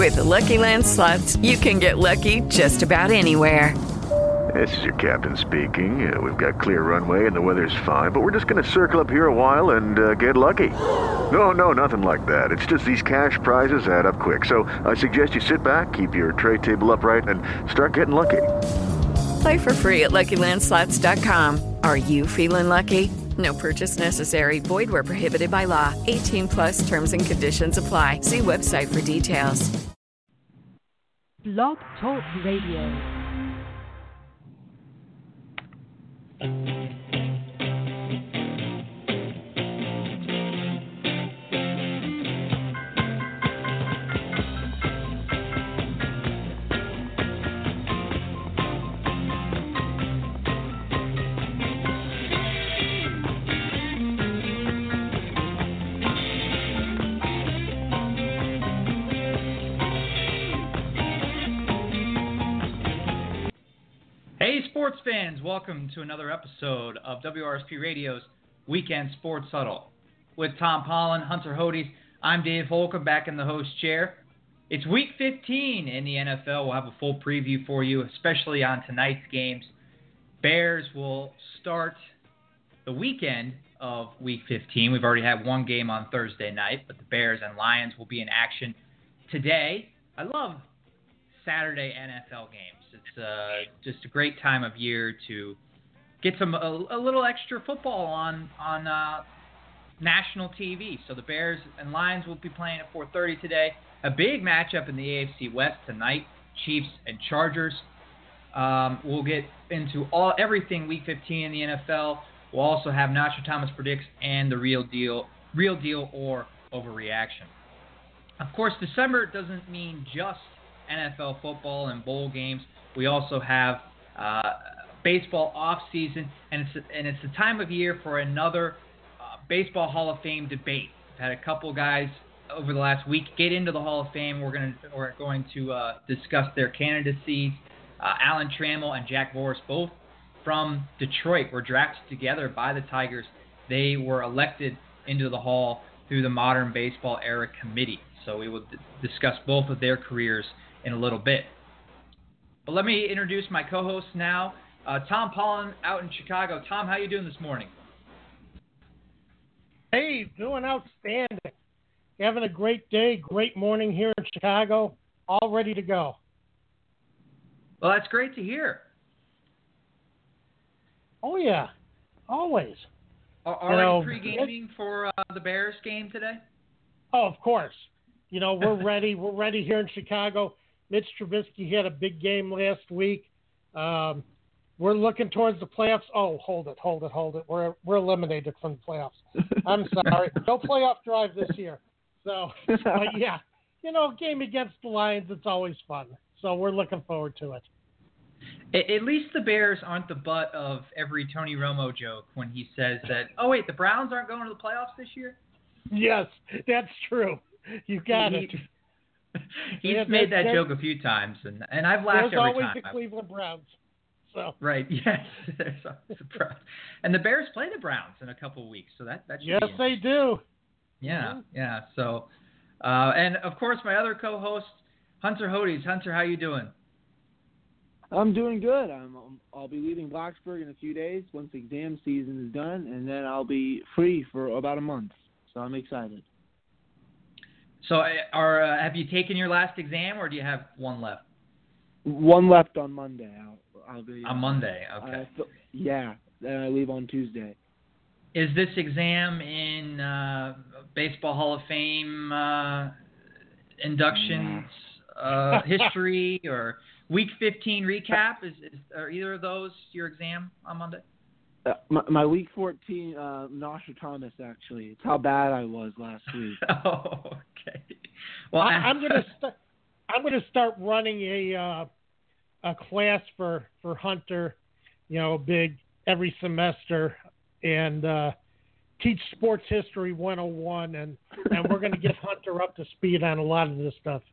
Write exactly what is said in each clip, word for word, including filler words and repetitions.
With the Lucky Land Slots, you can get lucky just about anywhere. This is your captain speaking. Uh, we've got clear runway and the weather's fine, but we're just going to circle up here a while and uh, get lucky. No, no, nothing like that. It's just these cash prizes add up quick. So I suggest you sit back, keep your tray table upright, and start getting lucky. Play for free at Lucky Land Slots dot com. Are you feeling lucky? No purchase necessary. Void where prohibited by law. eighteen plus terms and conditions apply. See website for details. Blog Talk Radio. Hey sports fans, welcome to another episode of W R S P Radio's Weekend Sports Huddle. With Tom Pollan, Hunter Hodes, I'm Dave Holcomb back in the host chair. It's week fifteen in the N F L. We'll have a full preview for you, especially on tonight's games. Bears will start the weekend of week fifteen. We've already had one game on Thursday night, but the Bears and Lions will be in action today. I love Saturday N F L games. It's uh, just a great time of year to get some a, a little extra football on on uh, national T V. So the Bears and Lions will be playing at four thirty today. A big matchup in the A F C West tonight, Chiefs and Chargers. Um, we'll get into all everything Week fifteen in the N F L. We'll also have Nacho Thomas Predicts and the Real Deal, Real Deal or Overreaction. Of course, December doesn't mean just N F L football and bowl games. We also have uh, baseball off season, and it's and it's the time of year for another uh, baseball Hall of Fame debate. We've had a couple guys over the last week get into the Hall of Fame. We're going to we're going to uh, discuss their candidacies. Uh, Alan Trammell and Jack Voris, both from Detroit, were drafted together by the Tigers. They were elected into the Hall through the Modern Baseball Era Committee. So we will d- discuss both of their careers in a little bit. But let me introduce my co-host now, uh, Tom Pollan out in Chicago. Tom, how you doing this morning? Hey, doing outstanding. Having a great day, great morning here in Chicago, all ready to go. Well, that's great to hear. Oh, yeah, always. Are, are you know, you pre-gaming for uh, the Bears game today? Oh, of course. You know, we're ready. We're ready here in Chicago. Mitch Trubisky had a big game last week. Um, we're looking towards the playoffs. Oh, hold it, hold it, hold it. We're we're eliminated from the playoffs. I'm sorry. No playoff drive this year. So, but yeah, you know, game against the Lions, it's always fun. So we're looking forward to it. At least the Bears aren't the butt of every Tony Romo joke when he says that, oh, wait, the Browns aren't going to the playoffs this year? Yes, that's true. You got he, it. He's yeah, made that there, joke a few times, and, and I've laughed there's every always time. the Cleveland Browns. So. Right, yes, there's always the Browns. And the Bears play the Browns in a couple of weeks, so that, that should yes, be they do. Yeah, mm-hmm. yeah. So, uh, and, of course, my other co-host, Hunter Hodes. Hunter, how you doing? I'm doing good. I'm, I'll be leaving Blacksburg in a few days once the exam season is done, and then I'll be free for about a month. So I'm excited. So, are uh, have you taken your last exam, or do you have one left? One left on Monday. I'll, I'll be on Monday. Okay. Uh, yeah. Then I leave on Tuesday. Is this exam in uh, Baseball Hall of Fame uh, inductions uh, history or Week fifteen recap? Is, is are either of those your exam on Monday? Uh, my, my Week fourteen, uh, Nasha Thomas, actually. It's how bad I was last week. Oh, okay. Well, I, I'm gonna st- I'm gonna start running a uh, a class for, for Hunter, you know, big every semester, and uh, teach sports history one oh one, and, and we're gonna get Hunter up to speed on a lot of this stuff.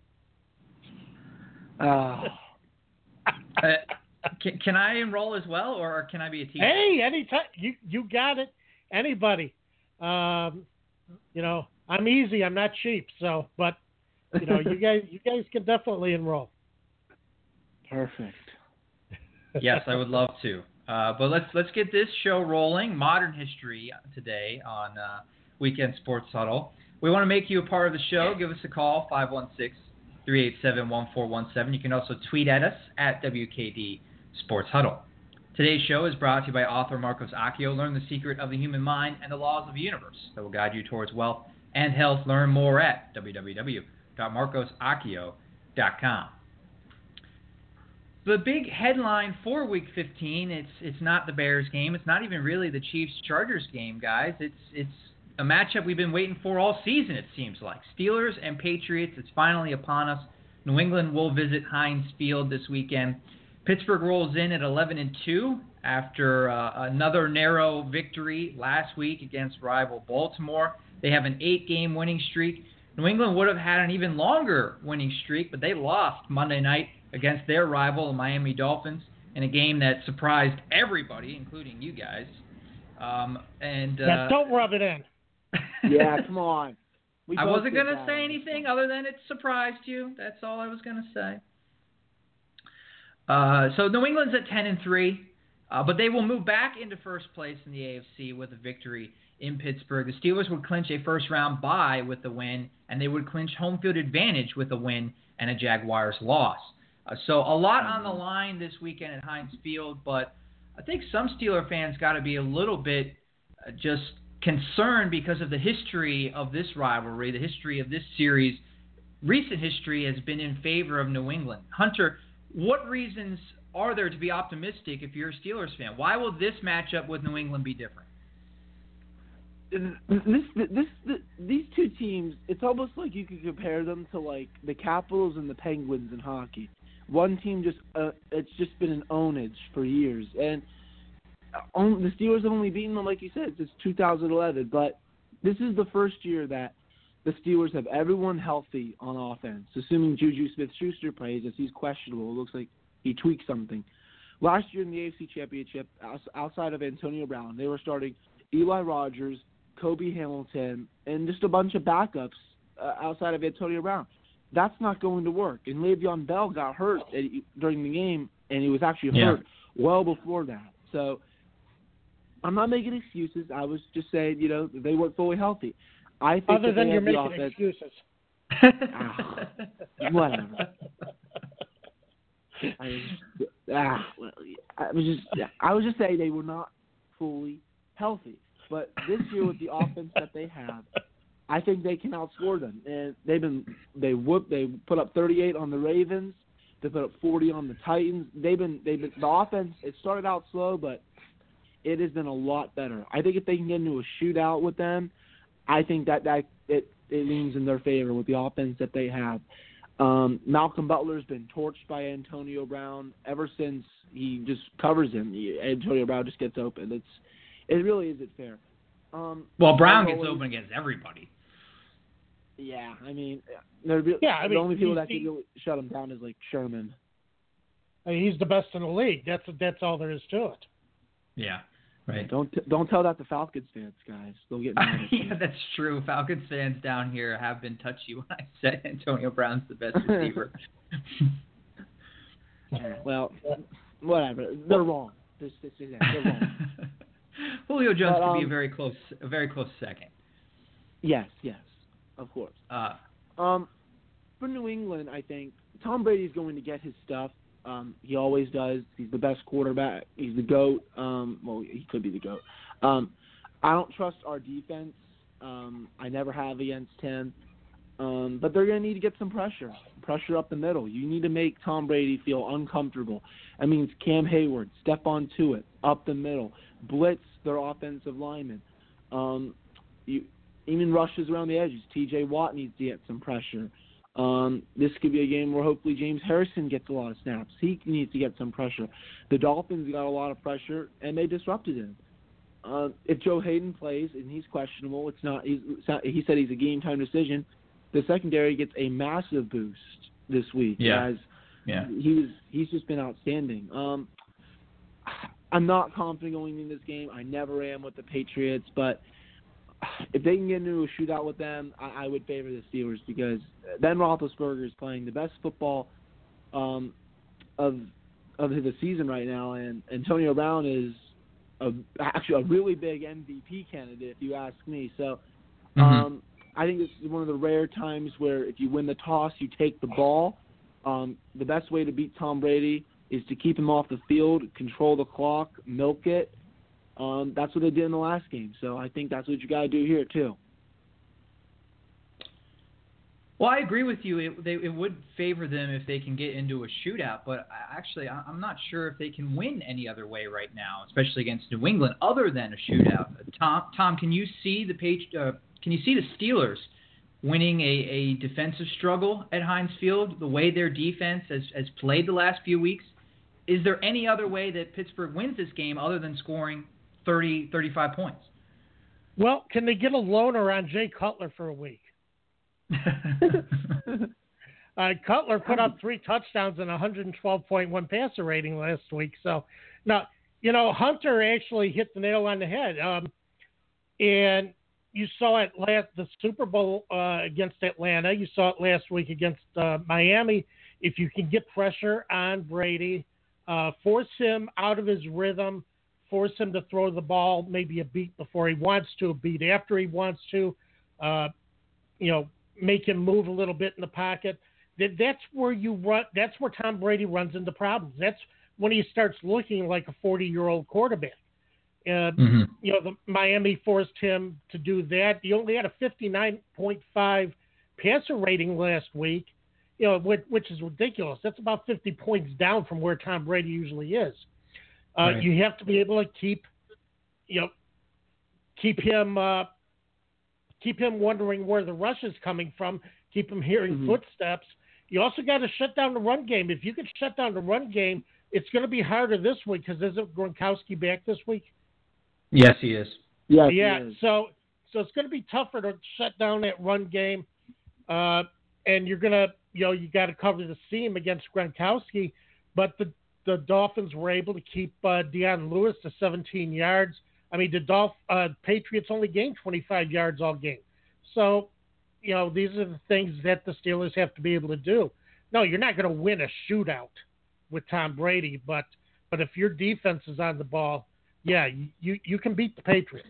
Uh, uh, can, can I enroll as well, or can I be a teacher? Hey, anytime. You you got it. Anybody. Um, you know, I'm easy. I'm not cheap. So, but you know, you guys, you guys can definitely enroll. Perfect. Yes, I would love to. Uh, but let's let's get this show rolling. Modern history today on uh, Weekend Sports Huddle. We want to make you a part of the show. Give us a call, five one six, three eight seven, one four one seven. You can also tweet at us at W K D Sports Huddle. Today's show is brought to you by author Marcos Accio. Learn the secret of the human mind and the laws of the universe that will guide you towards wealth and health. Learn more at w w w dot marcos accio dot com. The big headline for Week fifteen, it's it's not the Bears game. It's not even really the Chiefs-Chargers game, guys. It's it's a matchup we've been waiting for all season, it seems like. Steelers and Patriots, it's finally upon us. New England will visit Heinz Field this weekend. Pittsburgh rolls in at eleven and two after uh, another narrow victory last week against rival Baltimore. They have an eight-game winning streak. New England would have had an even longer winning streak, but they lost Monday night against their rival, the Miami Dolphins, in a game that surprised everybody, including you guys. Um, and uh, yeah, don't rub it in. Yeah, come on. We I wasn't going to that. say anything other than it surprised you. That's all I was going to say. Uh, so New England's at ten and three, uh, but they will move back into first place in the A F C with a victory in Pittsburgh. The Steelers would clinch a first-round bye with the win, and they would clinch home field advantage with a win and a Jaguars loss. Uh, so a lot on the line this weekend at Heinz Field, but I think some Steeler fans got to be a little bit uh, just concerned because of the history of this rivalry, the history of this series. Recent history has been in favor of New England. Hunter, what reasons are there to be optimistic if you're a Steelers fan? Why will this matchup with New England be different? This, this, this, these two teams, it's almost like you could compare them to like the Capitals and the Penguins in hockey. One team just, uh, it's just been an ownage for years. And on, the Steelers have only beaten them, like you said, since two thousand eleven. But this is the first year that the Steelers have everyone healthy on offense, assuming Juju Smith-Schuster plays, as he's questionable. It looks like he tweaked something. Last year in the A F C Championship, outside of Antonio Brown, they were starting Eli Rogers, Kobe Hamilton, and just a bunch of backups uh, outside of Antonio Brown. That's not going to work. And Le'Veon Bell got hurt at, during the game, and he was actually yeah. hurt well before that. So I'm not making excuses. I was just saying, you know, they weren't fully healthy. I think Other than you're making offense, excuses. ah, whatever. I was, ah, well, I was just, I was just saying they were not fully healthy. But this year with the offense that they have, I think they can outscore them. And they've been they whoop they put up thirty-eight on the Ravens. They put up forty on the Titans. They've been they've been the offense. It started out slow, but it has been a lot better. I think if they can get into a shootout with them, I think that that it, it leans in their favor with the offense that they have. Um, Malcolm Butler's been torched by Antonio Brown ever since he just covers him. He, Antonio Brown just gets open. It's It really isn't fair. Um, well, Brown always, gets open against everybody. Yeah, I mean, be, yeah, I mean, the only people that he, can really shut him down is like Sherman. I mean, he's the best in the league. That's that's all there is to it. Yeah, right. Don't don't tell that to Falcons fans, guys. They'll get mad at you. Yeah, that's true. Falcons fans down here have been touchy when I said Antonio Brown's the best receiver. Yeah, well, whatever. They're wrong. This, this is that. They're wrong. Julio Jones but, um, could be a very close, a very close second. Yes, yes, of course. Uh, um, for New England, I think Tom Brady's going to get his stuff. Um, he always does. He's the best quarterback. He's the GOAT. Um, well, he could be the GOAT. Um, I don't trust our defense. Um, I never have against him. Um, but they're going to need to get some pressure, pressure up the middle. You need to make Tom Brady feel uncomfortable. That means Cam Hayward, step onto it, up the middle, blitz their offensive linemen. Um, you, even rushes around the edges. T J Watt needs to get some pressure. Um, this could be a game where hopefully James Harrison gets a lot of snaps. He needs to get some pressure. The Dolphins got a lot of pressure, and they disrupted him. Uh, if Joe Hayden plays, and he's questionable, it's not. He's, he said he's a game-time decision. The secondary gets a massive boost this week. Yeah. As yeah. He was, he's just been outstanding. Um, I'm not confident going in this game. I never am with the Patriots, but if they can get into a shootout with them, I, I would favor the Steelers because Ben Roethlisberger is playing the best football um, of of the season right now, and Antonio Brown is a, actually a really big M V P candidate, if you ask me. So Mm-hmm. um, I think it's one of the rare times where if you win the toss, you take the ball. Um, the best way to beat Tom Brady is to keep him off the field, control the clock, milk it. Um, that's what they did in the last game. So I think that's what you got to do here too. Well, I agree with you. It, they, it would favor them if they can get into a shootout, but actually I'm not sure if they can win any other way right now, especially against New England, other than a shootout. Tom, Tom, can you see the page? Uh, can you see the Steelers winning a, a defensive struggle at Heinz Field? The way their defense has, has played the last few weeks, is there any other way that Pittsburgh wins this game other than scoring thirty, thirty-five points? Well, can they get a loaner on Jay Cutler for a week? uh, Cutler put up three touchdowns and one hundred twelve point one passer rating last week. So now, you know, Hunter actually hit the nail on the head. Um, and you saw it last the Super Bowl uh, against Atlanta. You saw it last week against uh, Miami. If you can get pressure on Brady, uh, force him out of his rhythm, force him to throw the ball maybe a beat before he wants to, a beat after he wants to, uh, you know, make him move a little bit in the pocket. That that's where you run. That's where Tom Brady runs into problems. That's when he starts looking like a forty-year-old quarterback. Uh, mm-hmm. You know, the Miami forced him to do that. He only had a fifty-nine point five passer rating last week. You know, which, which is ridiculous. That's about fifty points down from where Tom Brady usually is. Uh, right. You have to be able to keep, you know, keep him. Uh, Keep him wondering where the rush is coming from. Keep him hearing mm-hmm. footsteps. You also got to shut down the run game. If you can shut down the run game, it's going to be harder this week because isn't Gronkowski back this week? Yes, he is. Yeah, yeah. He is. So, so it's going to be tougher to shut down that run game, uh, and you're going to, you know, you got to cover the seam against Gronkowski. But the the Dolphins were able to keep uh, Deion Lewis to seventeen yards. I mean, the Dolph, uh, Patriots only gained twenty-five yards all game. So, you know, these are the things that the Steelers have to be able to do. No, you're not going to win a shootout with Tom Brady, but but if your defense is on the ball, yeah, you, you can beat the Patriots.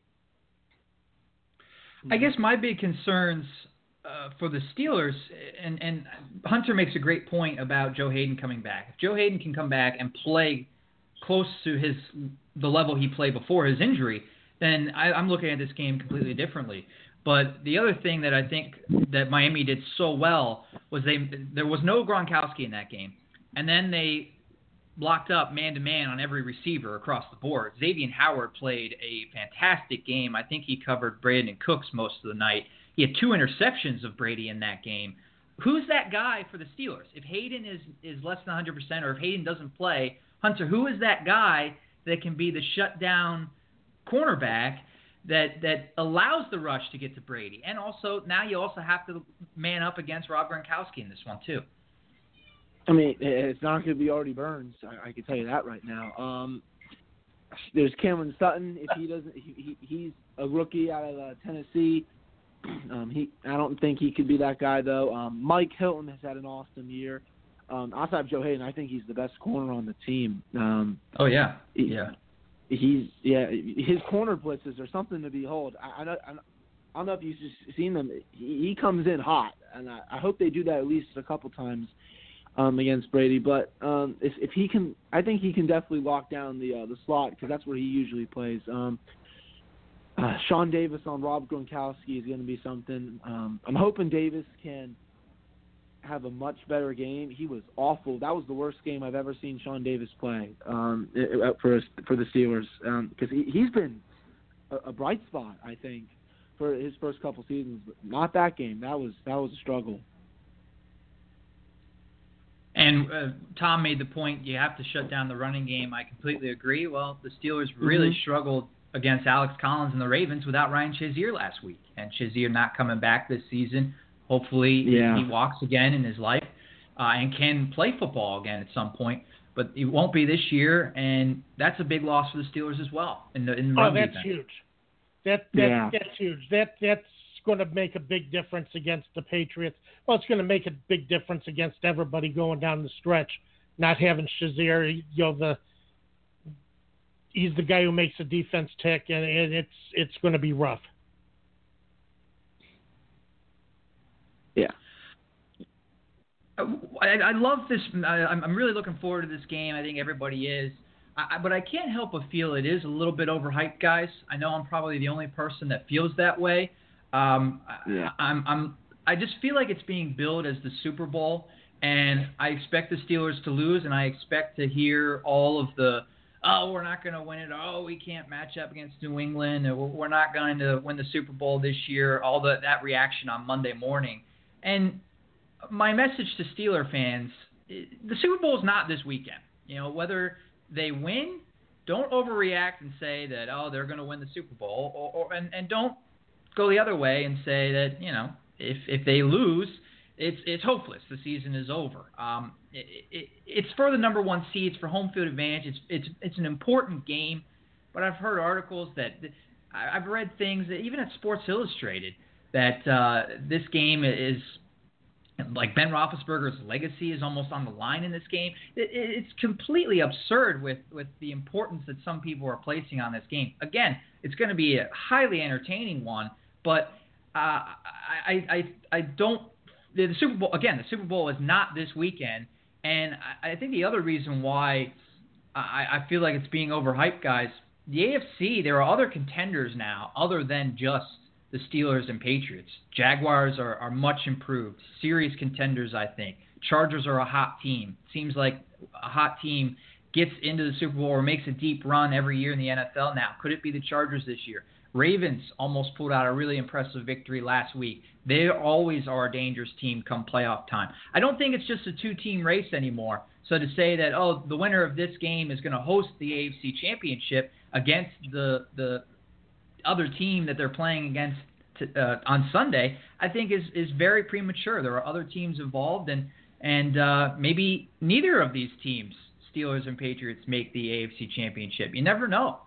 I guess my big concerns uh, for the Steelers, and, and Hunter makes a great point about Joe Hayden coming back. If Joe Hayden can come back and play close to his the level he played before his injury, then I, I'm looking at this game completely differently. But the other thing that I think that Miami did so well was they there was no Gronkowski in that game, and then they blocked up man-to-man on every receiver across the board. Xavier Howard played a fantastic game. I think he covered Brandon Cooks most of the night. He had two interceptions of Brady in that game. Who's that guy for the Steelers? If Hayden is, is less than one hundred percent or if Hayden doesn't play, Hunter, who is that guy that can be the shutdown cornerback that that allows the rush to get to Brady? And also, now you also have to man up against Rob Gronkowski in this one, too. I mean, it's not going to be Artie Burns. I, I can tell you that right now. Um, there's Cameron Sutton. If he doesn't, he, he, he's a rookie out of uh, Tennessee. Um, he, I don't think he could be that guy though. Um, Mike Hilton has had an awesome year. Um, outside of Joe Hayden, I think he's the best corner on the team. Um, oh yeah, he, yeah. He's yeah. His corner blitzes are something to behold. I, I, know, I don't know if you've just seen them. He, he comes in hot, and I, I hope they do that at least a couple times. Um, against Brady, but um, if, if he can, I think he can definitely lock down the uh, the slot because that's where he usually plays. Um, uh, Sean Davis on Rob Gronkowski is going to be something. Um, I'm hoping Davis can have a much better game. He was awful. That was the worst game I've ever seen Sean Davis play um, for for the Steelers because um, he, he's been a, a bright spot, I think, for his first couple seasons. But not that game. That was that was a struggle. And uh, Tom made the point you have to shut down the running game. I completely agree. Well, the Steelers really mm-hmm. struggled against Alex Collins and the Ravens without Ryan Shazier last week. And Shazier not coming back this season. Hopefully yeah. he walks again in his life uh, and can play football again at some point. But it won't be this year, and that's a big loss for the Steelers as well. In the, in the oh, run that's defense. huge. That, that Yeah. That's huge. That That's going to make a big difference against the Patriots. Well, it's going to make a big difference against everybody going down the stretch, not having Shazier, you know, the he's the guy who makes the defense tick, and, and it's it's going to be rough. Yeah. I, I love this. I, I'm really looking forward to this game. I think everybody is. I, but I can't help but feel it is a little bit overhyped, guys. I know I'm probably the only person that feels that way. Um, yeah. I, I'm, I'm, I just feel like it's being billed as the Super Bowl, and I expect the Steelers to lose, and I expect to hear all of the, oh, we're not going to win it, oh, we can't match up against New England, or we're not going to win the Super Bowl this year, all the, that reaction on Monday morning. And my message to Steeler fans, the Super Bowl is not this weekend. You know, whether they win, don't overreact and say that, oh, they're going to win the Super Bowl, or, or and, and don't go the other way and say that, you know, if if they lose, it's it's hopeless. The season is over. Um, it, it, it's for the number one seeds, for home field advantage. It's it's it's an important game, but I've heard articles that I've read things that even at Sports Illustrated that uh, this game is like Ben Roethlisberger's legacy is almost on the line in this game. It, it, it's completely absurd with, with the importance that some people are placing on this game. Again, it's going to be a highly entertaining one, but uh, I, I I don't. The Super Bowl again. The Super Bowl is not this weekend, and I, I think the other reason why I, I feel like it's being overhyped, guys. The A F C, there are other contenders now, other than just the Steelers and Patriots. Jaguars are, are much improved. Serious contenders, I think. Chargers are a hot team. Seems like a hot team gets into the Super Bowl or makes a deep run every year in the N F L now. Could it be the Chargers this year? Ravens almost pulled out a really impressive victory last week. They always are a dangerous team come playoff time. I don't think it's just a two-team race anymore. So to say that, oh, the winner of this game is going to host the A F C Championship against the the other team that they're playing against t- uh, on Sunday, I think is, is very premature. There are other teams involved, and and uh, maybe neither of these teams, Steelers and Patriots, make the A F C Championship. You never know.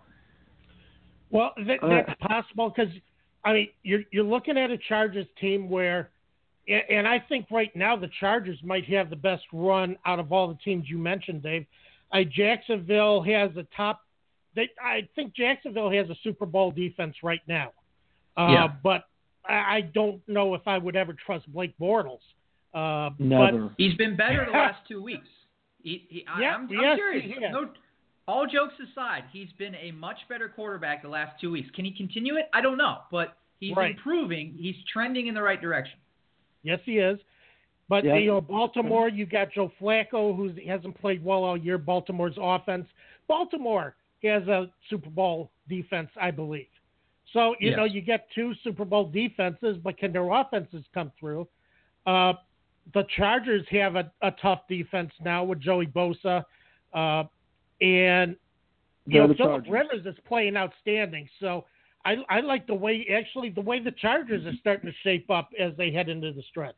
Well, that, that's possible because, I mean, you're you're looking at a Chargers team where, and I think right now the Chargers might have the best run out of all the teams you mentioned, Dave. I, Jacksonville has a top. They, I think Jacksonville has a Super Bowl defense right now, uh, yeah. but I, I don't know if I would ever trust Blake Bortles. Uh, Never. But he's been better the last two weeks. He, he, I, yeah, I'm, I'm yes, serious. No, all jokes aside, he's been a much better quarterback the last two weeks. Can he continue it? I don't know, but he's right. improving. He's trending in the right direction. Yes, he is. But, yeah. you know, Baltimore, you got Joe Flacco, who hasn't played well all year, Baltimore's offense. Baltimore has a Super Bowl defense, I believe. So, you yes. know, you get two Super Bowl defenses, but can their offenses come through? Uh, the Chargers have a, a tough defense now with Joey Bosa. Uh, and, you They're know, the Phillip Chargers. Rivers is playing outstanding. So I, I like the way, actually, the way the Chargers are starting to shape up as they head into the stretch.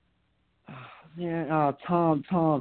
Man, uh, Tom, Tom,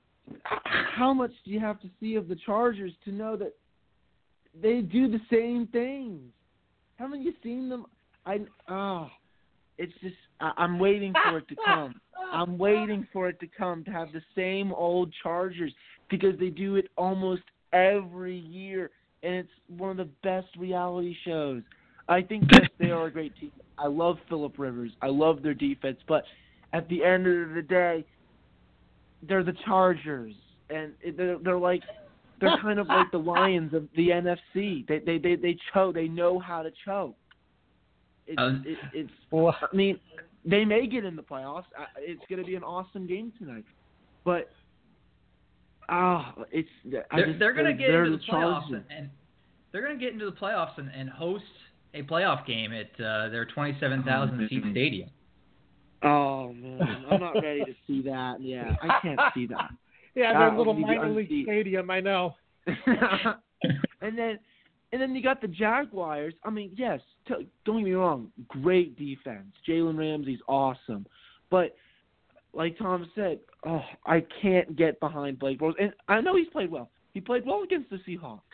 how much do you have to see of the Chargers to know that they do the same things? Haven't you seen them? I oh, it's just I, I'm waiting for it to come. I'm waiting for it to come to have the same old Chargers because they do it almost every year, and it's one of the best reality shows. I think yes, they are a great team. I love Phillip Rivers. I love their defense, but at the end of the day, they're the Chargers, and they're, they're like they're kind of like the Lions of the N F C. They they they, they choke. They know how to choke. It's, Uh, it, it's. I mean, they may get in the playoffs. It's going to be an awesome game tonight, but ah, oh, it's. I They're, just, they're going to get they're into the the playoffs, Chargers. and, and they're going to get into the playoffs and, and host a playoff game at uh, their twenty-seven thousand seat stadium. Oh man, I'm not ready to see that. Yeah, I can't see that. Yeah, That their little would be minor league unseat. stadium, I know. and then, and then you got the Jaguars. I mean, yes, t- don't get me wrong, great defense. Jalen Ramsey's awesome, but like Tom said, oh, I can't get behind Blake Bortles. And I know he's played well. He played well against the Seahawks.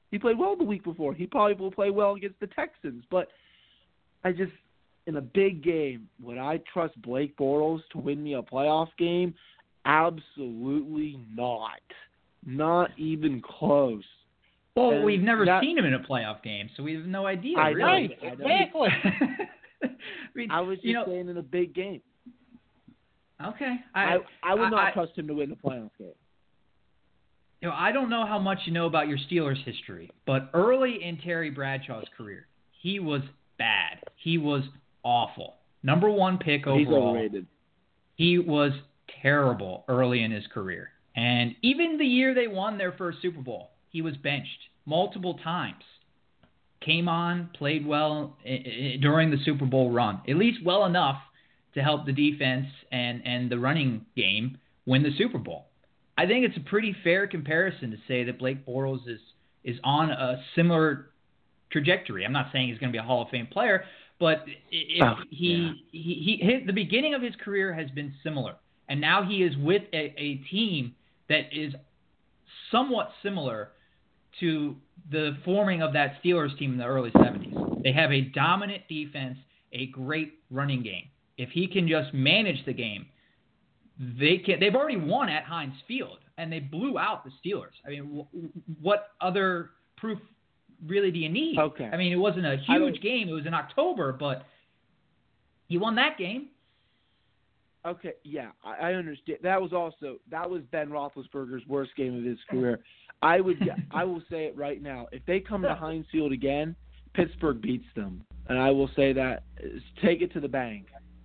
He played well the week before. He probably will play well against the Texans. But I just, in a big game, would I trust Blake Bortles to win me a playoff game? Absolutely not. Not even close. Well, And we've never that, seen him in a playoff game, so we have no idea. I really. know, I know. Exactly. I, mean, I was just you know, saying in a big game. Okay. I I, I would not I, trust him to win the playoff game. You know, I don't know how much you know about your Steelers history, but early in Terry Bradshaw's career, he was bad. He was awful. Number one pick overall. He's overrated. He was terrible early in his career. And even the year they won their first Super Bowl, he was benched multiple times. Came on, played well during the Super Bowl run, at least well enough to help the defense and, and the running game win the Super Bowl. I think it's a pretty fair comparison to say that Blake Bortles is is on a similar trajectory. I'm not saying he's going to be a Hall of Fame player, but if oh, he, yeah. he, he his, the beginning of his career has been similar, and now he is with a, a team that is somewhat similar to the forming of that Steelers team in the early seventies. They have a dominant defense, a great running game. If he can just manage the game, They can. They've already won at Heinz Field, and they blew out the Steelers. I mean, w- what other proof really do you need? Okay. I mean, it wasn't a huge game. It was in October, but he won that game. Okay, yeah, I, I understand. That was also that was Ben Roethlisberger's worst game of his career. I would, I will say it right now. If they come to Heinz Field again, Pittsburgh beats them, and I will say that. Take it to the bank.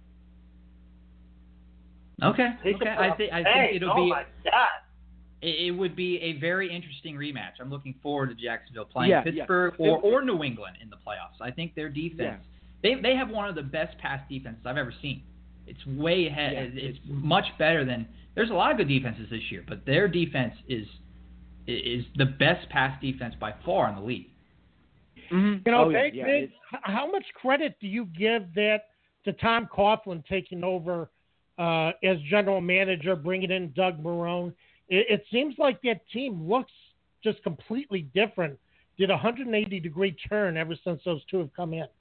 Okay. Okay. I think I think hey, it'll oh be. my God. It, it would be a very interesting rematch. I'm looking forward to Jacksonville playing Yeah, Pittsburgh yeah. or, or New England in the playoffs. I think their defense. Yeah. They they have one of the best pass defenses I've ever seen. It's way ahead. Yeah, it's, it's much better than. There's a lot of good defenses this year, but their defense is is the best pass defense by far in the league. Mm-hmm. You know, oh, they, yeah, they, how much credit do you give that to Tom Coughlin taking over uh, as general manager, bringing in Doug Marrone? It, it seems like that team looks just completely different. Did a one hundred eighty degree turn ever since those two have come in.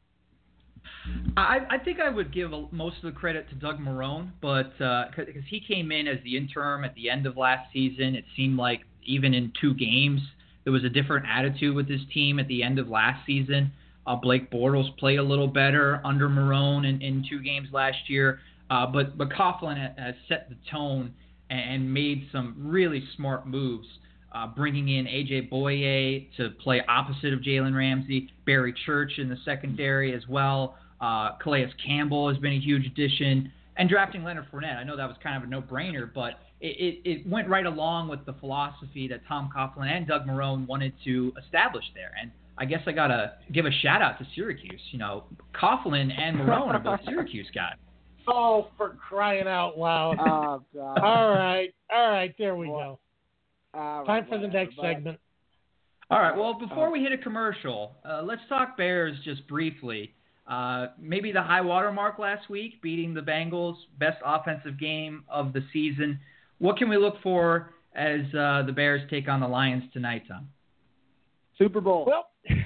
I, I think I would give a, most of the credit to Doug Marrone, but because uh, he came in as the interim at the end of last season, it seemed like even in two games there was a different attitude with this team at the end of last season. Uh, Blake Bortles played a little better under Marrone in, in two games last year, uh, but, but Coughlin has, has set the tone and, and made some really smart moves, uh, bringing in A J Boye to play opposite of Jalen Ramsey, Barry Church in the secondary as well. Uh, Calais Campbell has been a huge addition, and drafting Leonard Fournette. I know that was kind of a no-brainer, but it, it, it went right along with the philosophy that Tom Coughlin and Doug Marrone wanted to establish there. And I guess I got to give a shout-out to Syracuse. You know, Coughlin and Marrone are both Syracuse guys. Oh, for crying out loud. Oh, God. All right. All right. There we go. All Time right, for the whatever, next but- segment. All right, well, before we hit a commercial, uh, let's talk Bears just briefly. Uh, maybe the high water mark last week, beating the Bengals, best offensive game of the season. What can we look for as uh, the Bears take on the Lions tonight, Tom? Super Bowl. Well,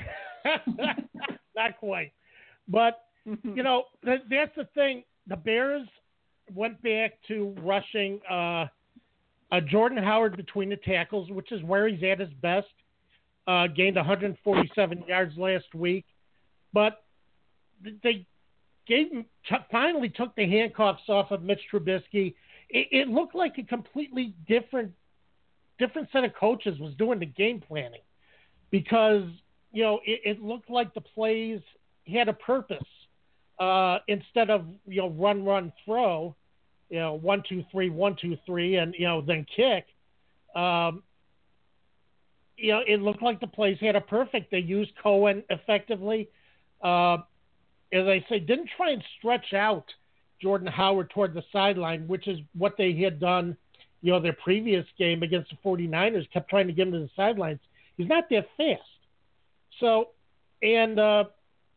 not quite. But, you know, that, that's the thing. The Bears went back to rushing uh, uh, Jordan Howard between the tackles, which is where he's at his best. Uh, gained one hundred forty-seven yards last week. But they gave him, t- finally took the handcuffs off of Mitch Trubisky. It, it looked like a completely different different set of coaches was doing the game planning because, you know, it, it looked like the plays had a purpose uh, instead of, you know, run, run, throw, you know, one, two, three, one, two, three, and, you know, then kick. Um, you know, it looked like the plays had a perfect. They used Cohen effectively. Uh, as I say, didn't try and stretch out Jordan Howard toward the sideline, which is what they had done, you know, their previous game against the 49ers, kept trying to get him to the sidelines. He's not that fast. So, and uh,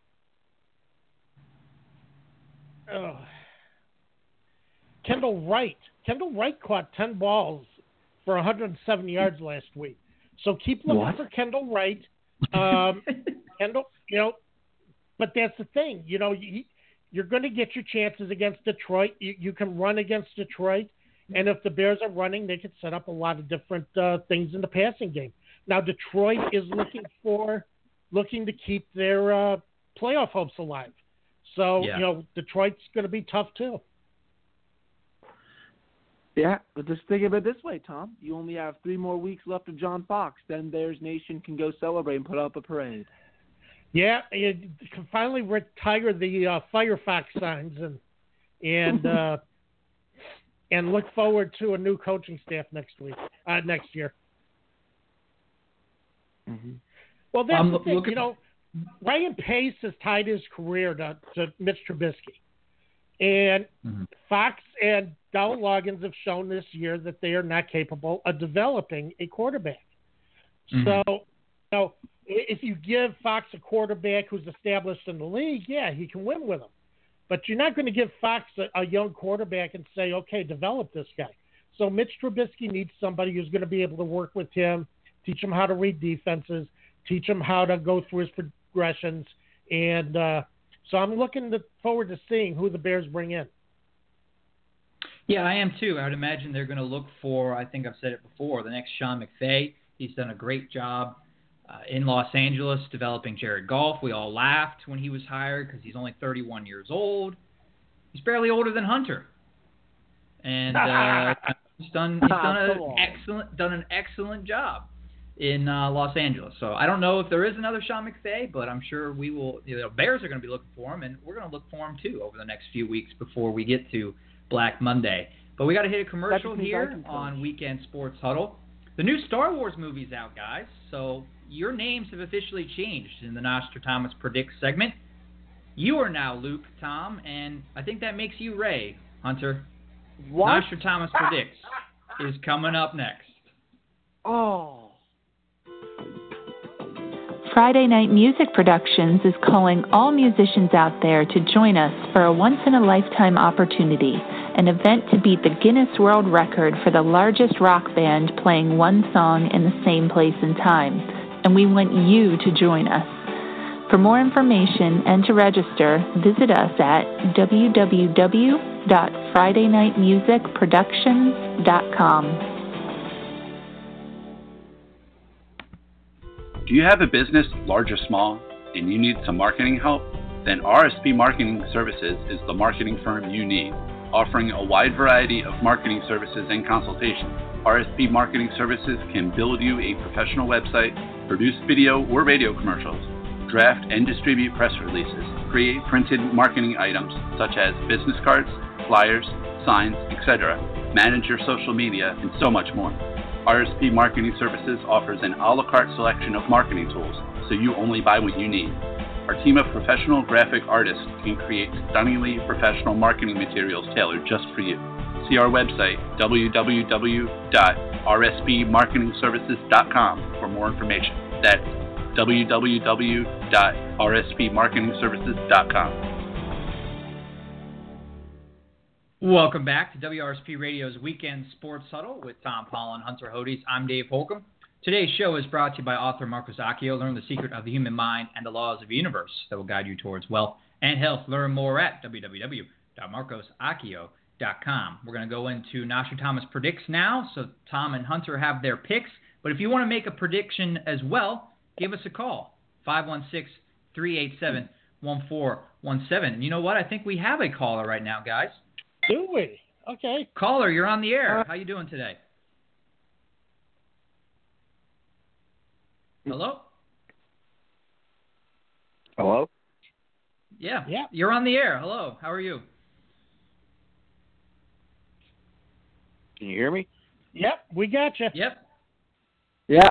oh, Kendall Wright. Kendall Wright caught ten balls for one hundred seven yards last week. So keep looking What? for Kendall Wright. Um, Kendall, you know, but that's the thing. You know, you, you're going to get your chances against Detroit. You, you can run against Detroit. And if the Bears are running, they can set up a lot of different uh, things in the passing game. Now, Detroit is looking for, looking to keep their uh, playoff hopes alive. So, Yeah. you know, Detroit's going to be tough too. Yeah, but just think of it this way, Tom. You only have three more weeks left of John Fox. Then Bears Nation can go celebrate and put up a parade. Yeah, you can finally retire the uh, Firefox signs and and uh, and look forward to a new coaching staff next week, uh, next year. Mm-hmm. Well, that's I'm the loo- thing. looking- You know, Ryan Pace has tied his career to, to Mitch Trubisky. And Mhm. Fox and Dowell Loggins have shown this year that they are not capable of developing a quarterback. Mhm. So, you know, if you give Fox a quarterback who's established in the league, yeah, he can win with him. But you're not going to give Fox a, a young quarterback and say, okay, develop this guy. So Mitch Trubisky needs somebody who's going to be able to work with him, teach him how to read defenses, teach him how to go through his progressions. And uh, so I'm looking to, forward to seeing who the Bears bring in. Yeah, I am too. I would imagine they're going to look for, I think I've said it before, the next Sean McVay. He's done a great job uh, in Los Angeles developing Jared Goff. We all laughed when he was hired because he's only thirty-one years old. He's barely older than Hunter. And uh, he's done he's done an Come on. excellent done an excellent job in uh, Los Angeles. So I don't know if there is another Sean McVay, but I'm sure we will. You know, Bears are going to be looking for him, and we're going to look for him too over the next few weeks before we get to Black Monday. But we got to hit a commercial That just means I here can on coach. Weekend Sports Huddle. The new Star Wars movie's out, guys. So your names have officially changed in the Nostradamus Predicts segment. You are now Luke, Tom, and I think that makes you Ray, Hunter. What? Nostradamus Predicts is coming up next. Oh. Friday Night Music Productions is calling all musicians out there to join us for a once-in-a-lifetime opportunity, an event to beat the Guinness World Record for the largest rock band playing one song in the same place and time, and we want you to join us. For more information and to register, visit us at w w w dot friday night music productions dot com. Do you have a business, large or small, and you need some marketing help? Then R S P Marketing Services is the marketing firm you need, offering a wide variety of marketing services and consultation. R S P Marketing Services can build you a professional website, produce video or radio commercials, draft and distribute press releases, create printed marketing items such as business cards, flyers, signs, et cetera, manage your social media, and so much more. R S P Marketing Services offers an a la carte selection of marketing tools, so you only buy what you need. Our team of professional graphic artists can create stunningly professional marketing materials tailored just for you. See our website, w w w dot r s p marketing services dot com, for more information. That's w w w dot r s p marketing services dot com. Welcome back to W R S P Radio's Weekend Sports Huddle with Tom Pollen, Hunter Hodes. I'm Dave Holcomb. Today's show is brought to you by author Marcos Accio. Learn the secret of the human mind and the laws of the universe that will guide you towards wealth and health. Learn more at w w w dot marcos accio dot com. We're going to go into Nostradamus Predicts now. So Tom and Hunter have their picks. But if you want to make a prediction as well, give us a call, five one six, three eight seven, one four one seven. And you know what? I think we have a caller right now, guys. Do we? Okay. Caller, you're on the air. How you doing today? Hello? Hello? Yeah. Yeah. You're on the air. Hello. How are you? Can you hear me? Yep, we got you. Yep. Yeah.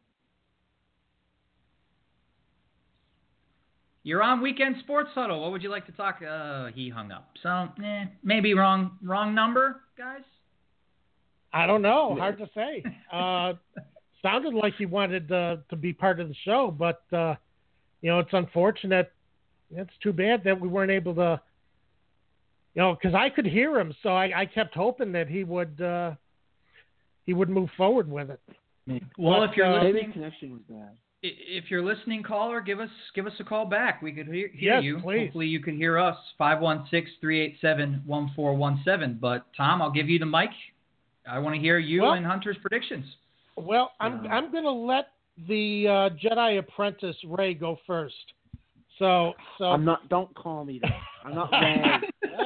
You're on Weekend Sports Huddle. What would you like to talk? Uh, he hung up. So, eh, maybe wrong wrong number, guys? I don't know. Hard to say. Uh, sounded like he wanted uh, to be part of the show, but, uh, you know, it's unfortunate. It's too bad that we weren't able to, you know, because I could hear him, so I, I kept hoping that he would uh, he would move forward with it. Well, But, if you're uh, Maybe listening, connection was bad. i- if you're listening, caller, give us give us a call back. We could hear, hear Yes, you. please. Hopefully, you can hear us. five one six, three eight seven, one four one seven. But Tom, I'll give you the mic. I want to hear you Well- and Hunter's predictions. Well, I'm Yeah. I'm going to let the uh, Jedi Apprentice Ray go first. So so I'm not. Don't call me that. I'm not Ray.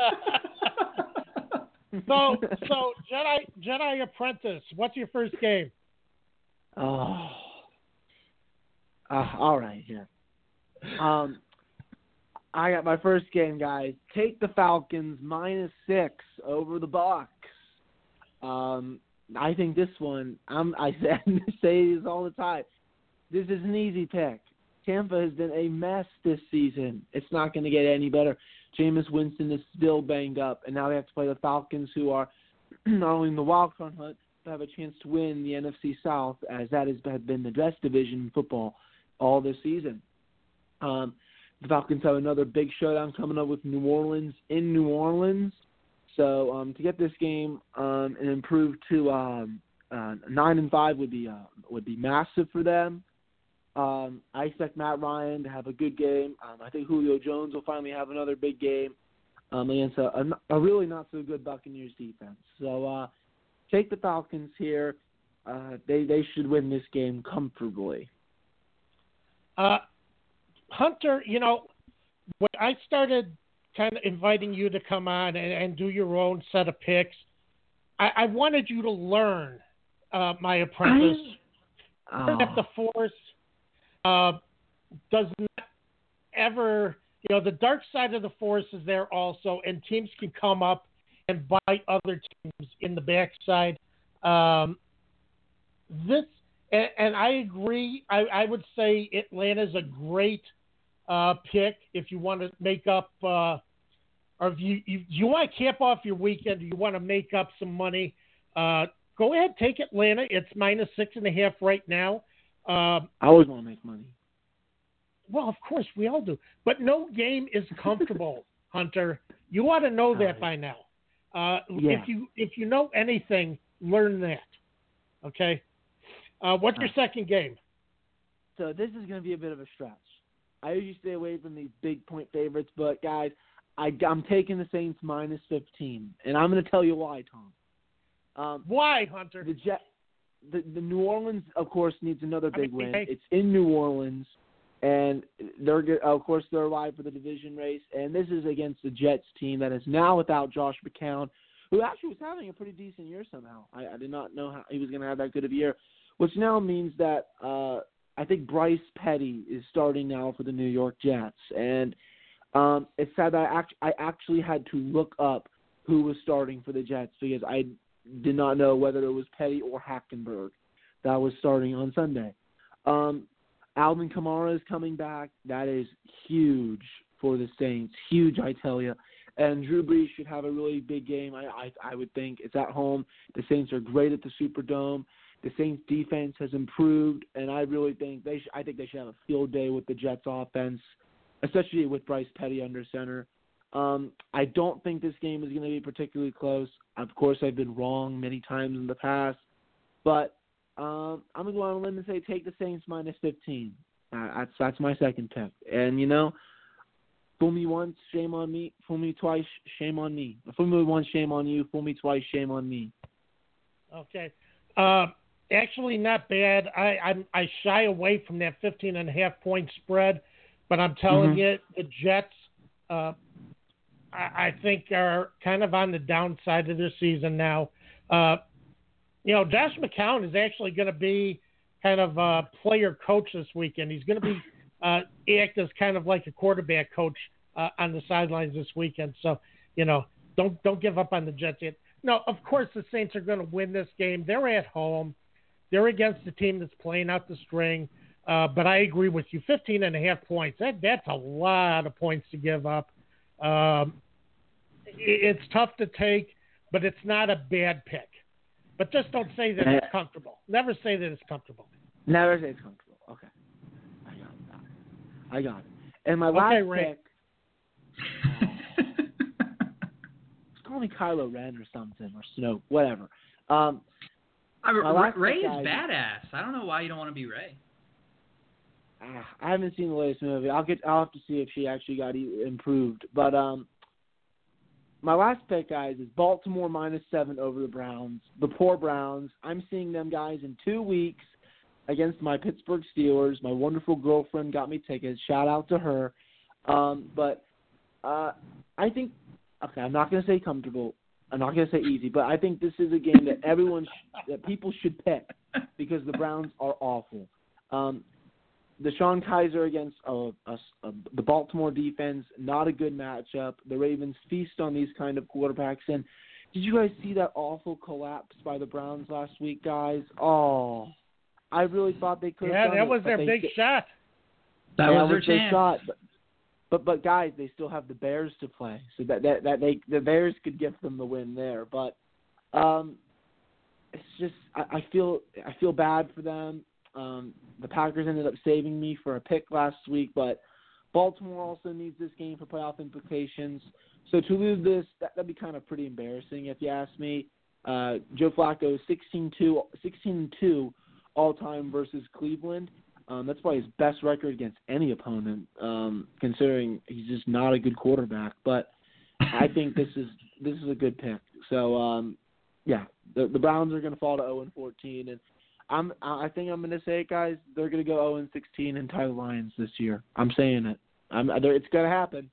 so so Jedi Jedi Apprentice, what's your first game? Oh. Uh, all right, here. Um, I got my first game, guys. Take the Falcons minus six over the Bucs. Um, I think this one. I'm. I say this all the time. This is an easy pick. Tampa has been a mess this season. It's not going to get any better. Jameis Winston is still banged up, and now they have to play the Falcons, who are not only in the wild card hunt, but have a chance to win the N F C South, as that has been the best division in football all this season. Um, the Falcons have another big showdown coming up with New Orleans in New Orleans. So um, to get this game um, and improve to um, uh, nine and five would be uh, would be massive for them. Um, I expect Matt Ryan to have a good game. Um, I think Julio Jones will finally have another big game um, against a, a, a really not so good Buccaneers defense. So uh, take the Falcons here. Uh, they they should win this game comfortably. Uh, Hunter, you know, when I started kind of inviting you to come on and, and do your own set of picks, I, I wanted you to learn uh, my apprentice. Oh. That the Force uh, does not ever, you know, the dark side of the Force is there also, and teams can come up and bite other teams in the backside. Um, this, and, and I agree. I, I would say Atlanta's a great uh, pick if you want to make up, uh, or if you, you you want to cap off your weekend, you want to make up some money. Uh, go ahead, take Atlanta. It's minus six and a half right now. Um, I always want to make money. well, of course we all do, but no game is comfortable, Hunter. You ought to know that Right. by now. Uh, Yeah. If you if you know anything, learn that. Okay. Uh, what's your second game? So this is going to be a bit of a stretch. I usually stay away from these big point favorites, but guys, I, I'm taking the Saints minus fifteen, and I'm going to tell you why, Tom. Um, Why, Hunter? the Jet, the, the New Orleans, of course, needs another I big mean, win. hey. It's in New Orleans, and they're go- of course they're alive for the division race. And this is against the Jets team that is now without Josh McCown, who actually was having a pretty decent year somehow. I, I did not know how he was going to have that good of a year, which now means that uh, I think Bryce Petty is starting now for the New York Jets. And um, it's sad that I, act- I actually had to look up who was starting for the Jets because I did not know whether it was Petty or Hackenberg that was starting on Sunday. Um, Alvin Kamara is coming back. That is huge for the Saints. Huge, I tell you. And Drew Brees should have a really big game, I, I, I would think. It's at home. The Saints are great at the Superdome. The Saints' defense has improved, and I really think they sh- I think they should have a field day with the Jets' offense, especially with Bryce Petty under center. Um, I don't think this game is going to be particularly close. Of course, I've been wrong many times in the past, but um, I'm going to go on a limb and say take the Saints minus fifteen. Uh, that's that's my second pick. And, you know, fool me once, shame on me. Fool me twice, shame on me. Fool me once, shame on you. Fool me twice, shame on me. Okay. Uh, actually, not bad. I, I I shy away from that fifteen and a half point spread, but I'm telling Mhm. you, the Jets, uh, I, I think, are kind of on the downside of their season now. Uh, you know, Josh McCown is actually going to be kind of a player coach this weekend. He's going to be uh, act as kind of like a quarterback coach uh, on the sidelines this weekend. So, you know, don't don't give up on the Jets yet. No, of course the Saints are going to win this game. They're at home. They're against a team that's playing out the string. Uh, but I agree with you. fifteen and a half points. That that's a lot of points to give up. Um, it, it's tough to take, but it's not a bad pick. But just don't say that it's comfortable. Never say that it's comfortable. Never say it's comfortable. Okay. I got it. I got it. And my last Okay, Ray. pick, call me Kylo Ren or something, or Snoke, whatever. Um, I mean, My last Ray pick, is guys, badass. I don't know why you don't want to be Ray. ah, I haven't seen the latest movie. I'll get. I'll have to see if she actually got e- improved. But um, my last pick, guys, is Baltimore minus seven over the Browns. The poor Browns. I'm seeing them, guys, in two weeks against my Pittsburgh Steelers. My wonderful girlfriend got me tickets. Shout out to her. Um, but uh, I think. Okay, I'm not going to say comfortable. I'm not going to say easy, but I think this is a game that everyone, sh- that people should pick because the Browns are awful. Um, DeShone Kizer against uh, uh, uh, the Baltimore defense, not a good matchup. The Ravens feast on these kind of quarterbacks. And did you guys see that awful collapse by the Browns last week, guys? Oh, I really thought they could have Yeah, done that it, was but their they big di- shot. That yeah, was their chance. Shot, but, but but guys, they still have the Bears to play, so that that, that they the Bears could give them the win there. But um, it's just I, I feel I feel bad for them. Um, the Packers ended up saving me for a pick last week, but Baltimore also needs this game for playoff implications. So to lose this, that, that'd be kind of pretty embarrassing if you ask me. Uh, Joe Flacco is sixteen and two all-time versus Cleveland. Um, that's probably his best record against any opponent, um, considering he's just not a good quarterback. But I think this is this is a good pick. So um, yeah, the, the Browns are going to fall to zero and fourteen, and I'm I think I'm going to say it, guys. They're going to go zero and sixteen and tie the Lions this year. I'm saying it. I'm it's going to happen.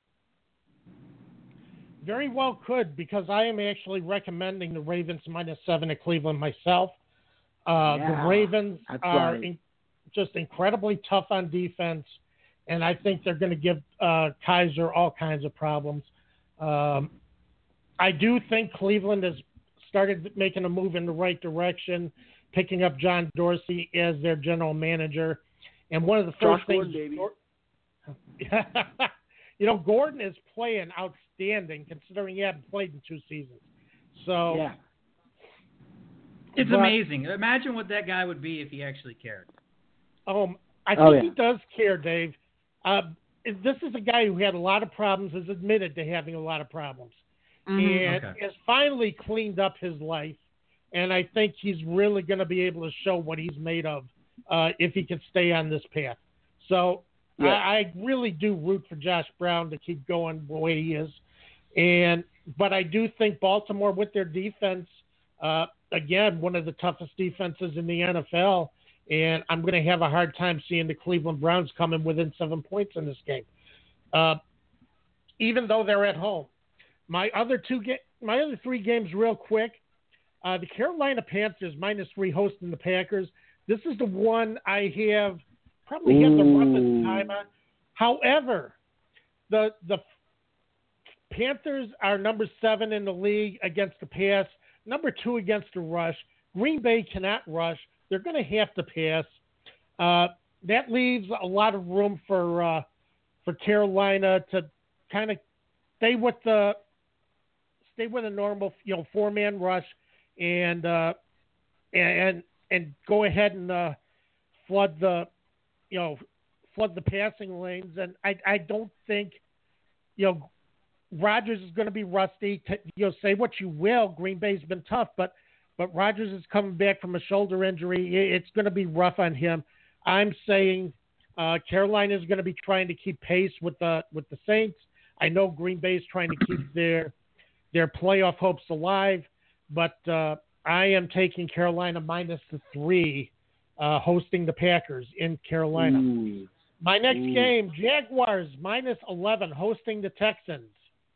Very well could, because I am actually recommending the Ravens minus seven at Cleveland myself. Uh, Yeah, the Ravens that's are right. in, just incredibly tough on defense, and I think they're going to give uh, Kizer all kinds of problems. Um, I do think Cleveland has started making a move in the right direction, picking up John Dorsey as their general manager. And one of the Josh first things, Gordon, baby. you know, Gordon is playing outstanding considering he hadn't played in two seasons. So Yeah. It's but, amazing. Imagine what that guy would be if he actually cared. Um, I think Oh, yeah. he does care, Dave. Uh, this is a guy who had a lot of problems, has admitted to having a lot of problems, and Okay. has finally cleaned up his life. And I think he's really going to be able to show what he's made of uh, if he can stay on this path. So Yeah. I, I really do root for Josh Brown to keep going the way he is. And but I do think Baltimore with their defense, uh, again, one of the toughest defenses in the N F L, and I'm going to have a hard time seeing the Cleveland Browns coming within seven points in this game, uh, even though they're at home. My other two ga- my other three games, real quick. Uh, the Carolina Panthers minus three hosting the Packers. This is the one I have probably had the roughest time on. However, the the Panthers are number seven in the league against the pass, number two against the rush. Green Bay cannot rush. They're going to have to pass. Uh, that leaves a lot of room for uh, for Carolina to kind of stay with the stay with a normal, you know, four man rush and uh, and and go ahead and uh, flood the you know flood the passing lanes. And I I don't think you know Rodgers is going to be rusty. You know, say what you will, Green Bay's been tough, but. But Rodgers is coming back from a shoulder injury. It's going to be rough on him. I'm saying uh, Carolina is going to be trying to keep pace with the with the Saints. I know Green Bay is trying to keep their their playoff hopes alive, but uh, I am taking Carolina minus the three, uh, hosting the Packers in Carolina. Ooh. My next Ooh. game, Jaguars minus eleven, hosting the Texans.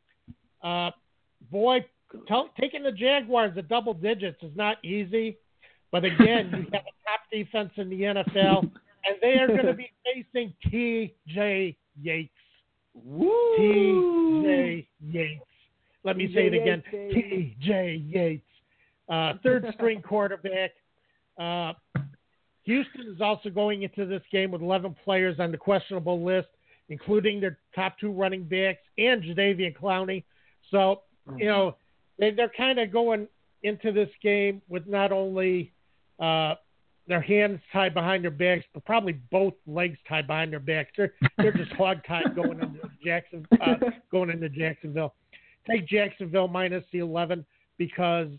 Uh, boy. Tell, taking the Jaguars at double digits is not easy, but again, you have a top defense in the N F L, and they are going to be facing T J Yates. Woo! T J Yates. Let me say it again. Yates, T J Yates. Uh, third string quarterback. Uh, Houston is also going into this game with eleven players on the questionable list, including their top two running backs and Jadeveon Clowney. So, you know, They, they're kind of going into this game with not only uh, their hands tied behind their backs, but probably both legs tied behind their backs. They're they're just hog tied going into Jackson uh, going into Jacksonville. Take Jacksonville minus the eleven because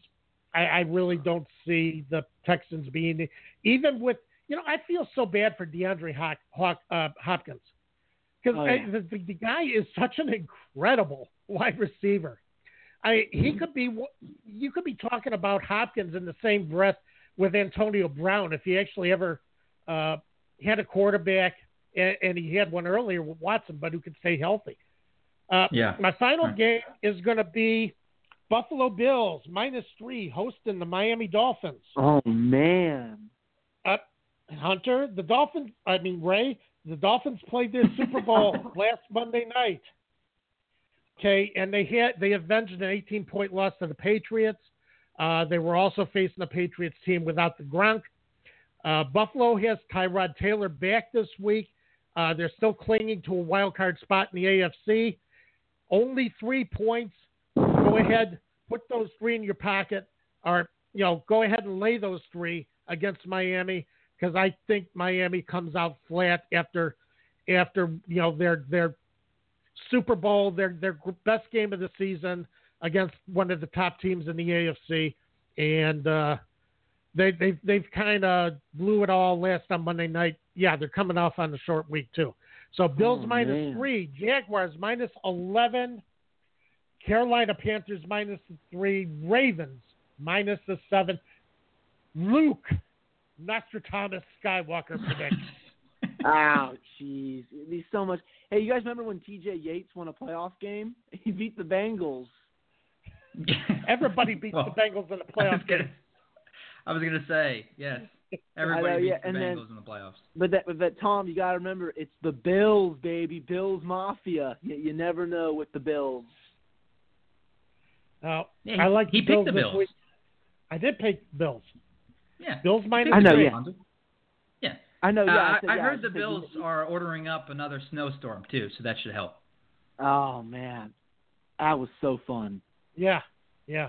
I, I really don't see the Texans being, even with, you know, I feel so bad for DeAndre Hop, Hop, uh, Hopkins. Because Oh, yeah. the, the guy is such an incredible wide receiver. I he could be, you could be talking about Hopkins in the same breath with Antonio Brown if he actually ever uh, had a quarterback, and, and he had one earlier with Watson, but who could stay healthy. Uh, Yeah. My final Right. game is going to be Buffalo Bills minus three hosting the Miami Dolphins. Oh man. Uh, Hunter, the Dolphins, I mean, Ray, the Dolphins played their Super Bowl last Monday night. Okay, and they had they avenged an eighteen-point loss to the Patriots. Uh, they were also facing the Patriots team without the Gronk. Uh, Buffalo has Tyrod Taylor back this week. Uh, they're still clinging to a wild card spot in the A F C. Only three points. Go ahead, put those three in your pocket, or you know, go ahead and lay those three against Miami, because I think Miami comes out flat after after you know their their Super Bowl, their their best game of the season against one of the top teams in the A F C, and uh, they they they've kind of blew it all last on Monday night. Yeah, they're coming off on the short week too. So Bills Oh, minus man. three, Jaguars minus eleven, Carolina Panthers minus the three, Ravens minus the seven. Luke Nostradamus Skywalker predicts. Oh, jeez. It'd be so much. Hey, you guys remember when T J Yates won a playoff game? He beat the Bengals. Everybody beats Well, the Bengals in the I was playoff gonna, game. I was gonna say yes. Everybody I know, beats yeah, the and then- Bengals in the playoffs. But that, but that, Tom, you got to remember, it's the Bills, baby. Bills Mafia. You, you never know with the Bills. Uh, Yeah, he- I like he the picked Bills the this Bills. week. I did pick Bills. Yeah. Bills minus I know, three. yeah. Yeah. I know, yeah. Uh, I, I, said, I yeah, heard the said, Bills you- are ordering up another snowstorm too, so that should help. Oh, man. That was so fun. Yeah, yeah.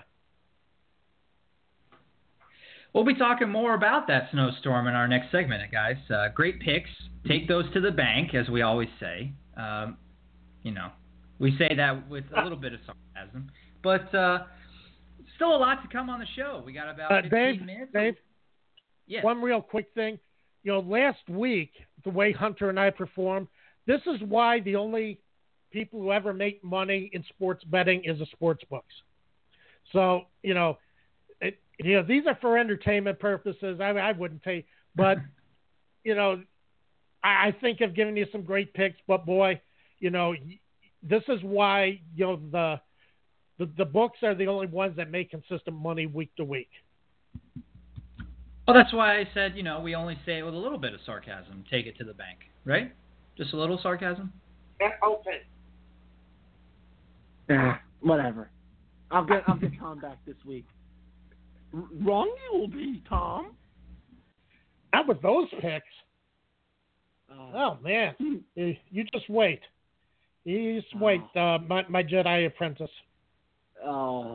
We'll be talking more about that snowstorm in our next segment, guys. Uh, great picks. Take those to the bank, as we always say. Um, you know, we say that with a little bit of sarcasm, but uh, still a lot to come on the show. We got about Uh, fifteen Dave, minutes. Dave, Yeah. one real quick thing. You know, last week, the way Hunter and I performed, this is why the only people who ever make money in sports betting is the sports books. So, you know, it, you know, these are for entertainment purposes. I, I wouldn't take, but, you know, I, I think I've given you some great picks, but boy, you know, this is why, you know, the, the, the books are the only ones that make consistent money week to week. Well, that's why I said, you know, we only say it with a little bit of sarcasm. Take it to the bank, right? Just a little sarcasm? Okay. Ah, whatever. I'll get I'll get Tom back this week. R- wrong you will be, Tom. Not with those picks. Uh, Oh, man. hmm. You you just wait. You just wait, uh, my, my Jedi apprentice. Oh.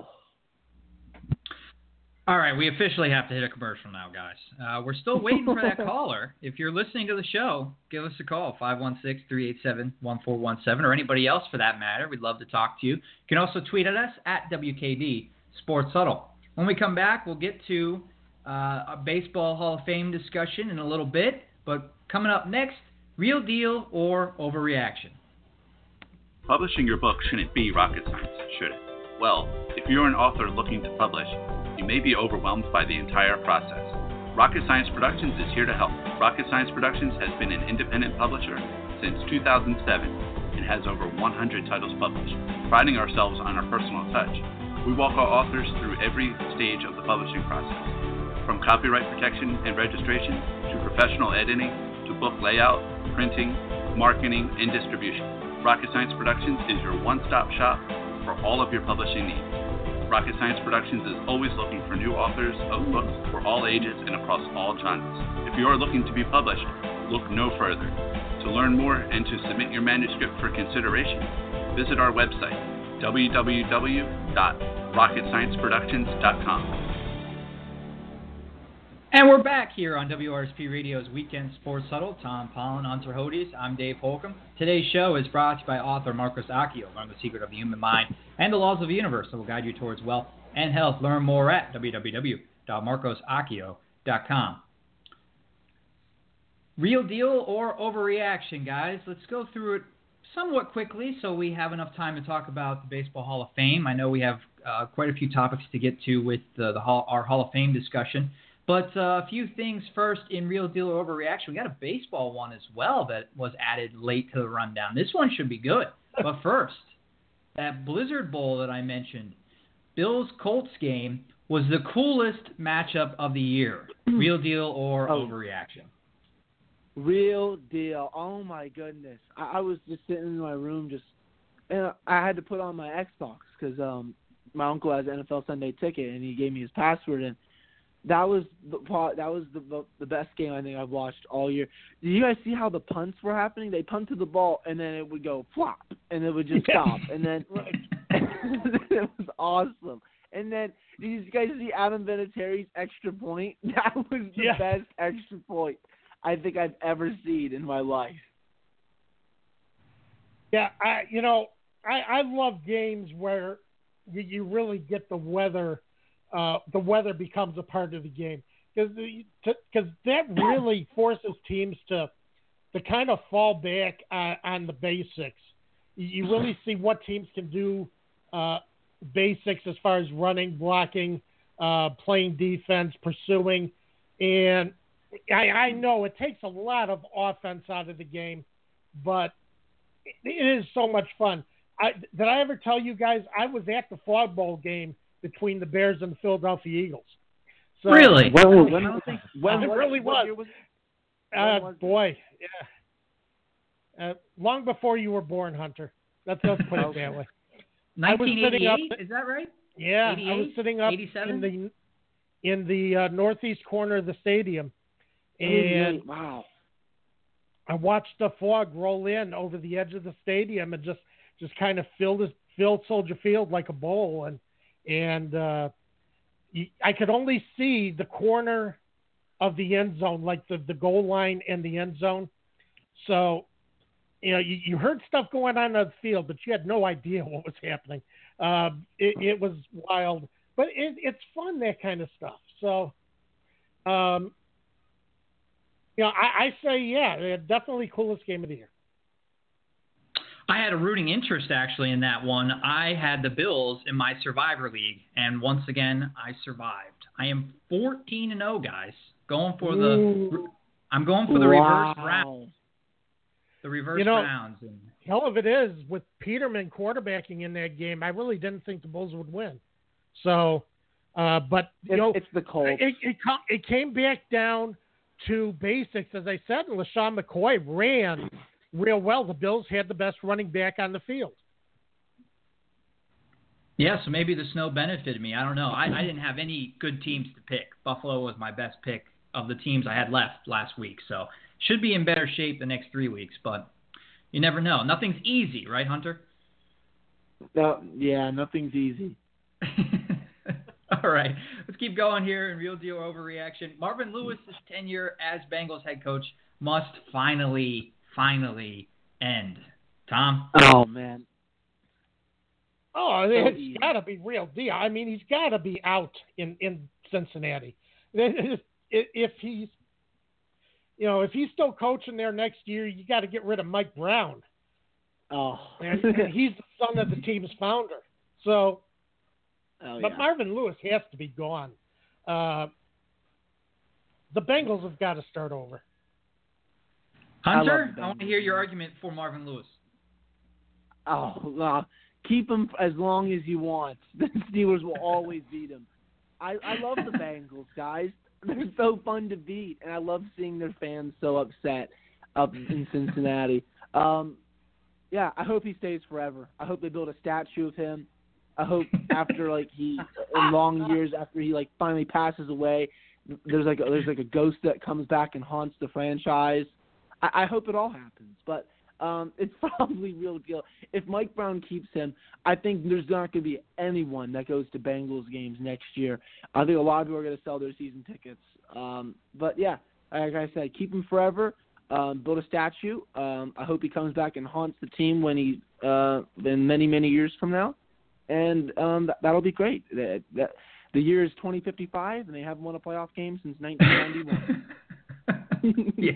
All right, we officially have to hit a commercial now, guys. Uh, we're still waiting for that caller. If you're listening to the show, give us a call, five one six, three eight seven, one four one seven, or anybody else for that matter. We'd love to talk to you. You can also tweet at us at W K D Sports Huddle. When we come back, we'll get to uh, a Baseball Hall of Fame discussion in a little bit. But coming up next, real deal or overreaction? Publishing your book shouldn't be rocket science, should it? Well, if you're an author looking to publish, you may be overwhelmed by the entire process. Rocket Science Productions is here to help. Rocket Science Productions has been an independent publisher since two thousand seven and has over one hundred titles published. Priding ourselves on our personal touch, we walk our authors through every stage of the publishing process, from copyright protection and registration to professional editing to book layout, printing, marketing, and distribution. Rocket Science Productions is your one-stop shop for all of your publishing needs. Rocket Science Productions is always looking for new authors of books for all ages and across all genres. If you are looking to be published, look no further. To learn more and to submit your manuscript for consideration, visit our website, w w w dot rocket science productions dot com. And we're back here on W R S P Radio's Weekend Sports Huddle. Tom Pollen, Hunter Hodes. I'm Dave Holcomb. Today's show is brought to you by author Marcus Accio. Learn the secret of the human mind and the laws of the universe that will guide you towards wealth and health. Learn more at w w w dot marcos accio dot com. Real deal or overreaction, guys? Let's go through it somewhat quickly so we have enough time to talk about the Baseball Hall of Fame. I know we have uh, quite a few topics to get to with uh, the hall, our Hall of Fame discussion. But uh, a few things first in Real Deal or Overreaction. We got a baseball one as well that was added late to the rundown. This one should be good. But first, that Blizzard Bowl that I mentioned, Bills-Colts game, was the coolest matchup of the year. Real deal or oh. overreaction? Real deal. Oh, my goodness. I, I was just sitting in my room just – and I had to put on my Xbox because um, my uncle has an N F L Sunday ticket, and he gave me his password, and that was the that was the the best game I think I've watched all year. Did you guys see how the punts were happening? They punted the ball, and then it would go flop, and it would just stop, and then it was awesome. And then did you guys see Adam Vinatieri's extra point? That was the yeah. best extra point I think I've ever seen in my life. Yeah, I you know I I love games where you, you really get the weather. Uh, the weather becomes a part of the game because because that really forces teams to to kind of fall back uh, on the basics. You really see what teams can do uh, basics as far as running, blocking, uh, playing defense, pursuing, and I, I know it takes a lot of offense out of the game, but it is so much fun. I, did I ever tell you guys I was at the Frog Bowl game between the Bears and the Philadelphia Eagles? So, really? When, when, when, it really was. was, uh, was boy, yeah. Uh, long before you were born, Hunter. Let's, let's put it that way. nineteen eighty-eight, is that right? Yeah, I was sitting up eighty-seven? in the in the uh, northeast corner of the stadium, and wow, I watched the fog roll in over the edge of the stadium and just, just kind of filled filled Soldier Field like a bowl, and And uh, I could only see the corner of the end zone, like the, the goal line and the end zone. So, you know, you, you heard stuff going on on the field, but you had no idea what was happening. Uh, it, it was wild, but it, it's fun, that kind of stuff. So, um, you know, I, I say, yeah, definitely coolest game of the year. I had a rooting interest, actually, in that one. I had the Bills in my Survivor League, and once again, I survived. I am fourteen and oh, guys. Going for the Ooh. I'm going for the wow. reverse round. The reverse you know, rounds. And, hell of it is, with Peterman quarterbacking in that game, I really didn't think the Bulls would win. So, uh, but, you it's, know, it's the Colts. It, it, it came back down to basics, as I said, and LaShawn McCoy ran real well. The Bills had the best running back on the field. Yeah, so maybe the snow benefited me. I don't know. I, I didn't have any good teams to pick. Buffalo was my best pick of the teams I had left last week. So should be in better shape the next three weeks, but you never know. Nothing's easy, right, Hunter? No, yeah, nothing's easy. All right, let's keep going here in Real Deal Overreaction. Marvin Lewis's tenure as Bengals head coach must finally finally end. Tom? Oh, man. Oh, it's got to be real deal. I mean, he's got to be out in, in Cincinnati. If he's, you know, if he's still coaching there next year, you got to get rid of Mike Brown. Oh. and, and he's the son of the team's founder. So, oh, but yeah. Marvin Lewis has to be gone. Uh, the Bengals have got to start over. Hunter, I, I want to hear your argument for Marvin Lewis. Oh, uh, keep him as long as you want. The Steelers will always beat him. I, I love the Bengals, guys. They're so fun to beat, and I love seeing their fans so upset up in Cincinnati. Um, yeah, I hope he stays forever. I hope they build a statue of him. I hope after, like, he, in long years, after he, like, finally passes away, there's like a, there's like a ghost that comes back and haunts the franchise. I, I hope it all happens, but um, it's probably real deal. If Mike Brown keeps him, I think there's not going to be anyone that goes to Bengals games next year. I think a lot of people are going to sell their season tickets. Um, but, yeah, like I said, keep him forever. Um, build a statue. Um, I hope he comes back and haunts the team when he uh, in many, many years from now. and um, that, that'll be great. That, that the year is twenty fifty-five, and they haven't won a playoff game since nineteen ninety-one. Yeah.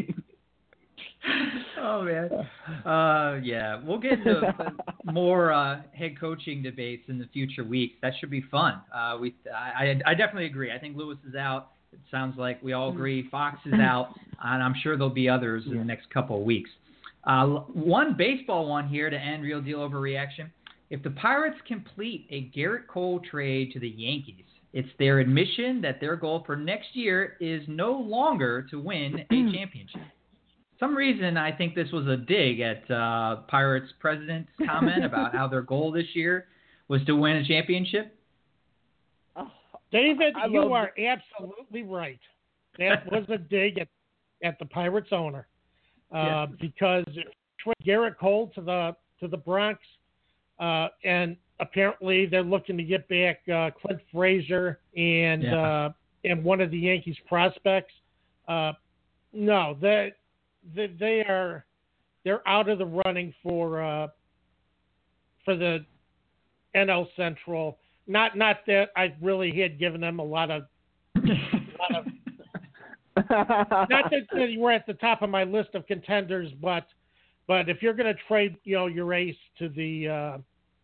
Oh man, uh, yeah. We'll get into more uh, head coaching debates in the future weeks. That should be fun. Uh, we, I, I definitely agree. I think Lewis is out. It sounds like we all agree. Fox is out, and I'm sure there'll be others in the next couple of weeks. Uh, one baseball one here to end Real Deal Overreaction. If the Pirates complete a Garrett Cole trade to the Yankees, it's their admission that their goal for next year is no longer to win a championship. Some reason I think this was a dig at uh, Pirates president's comment about how their goal this year was to win a championship. Oh, David, I you love are absolutely right. That was a dig at, at the Pirates owner uh, Yeah. because Garrett Cole to the to the Bronx, uh, and apparently they're looking to get back uh, Clint Frazier and Yeah. uh, and one of the Yankees prospects. Uh, no, that. They, they are they're out of the running for uh, for the N L Central. Not not that I really had given them a lot of, a lot of not that they were at the top of my list of contenders, but but if you're going to trade you know your ace to the uh,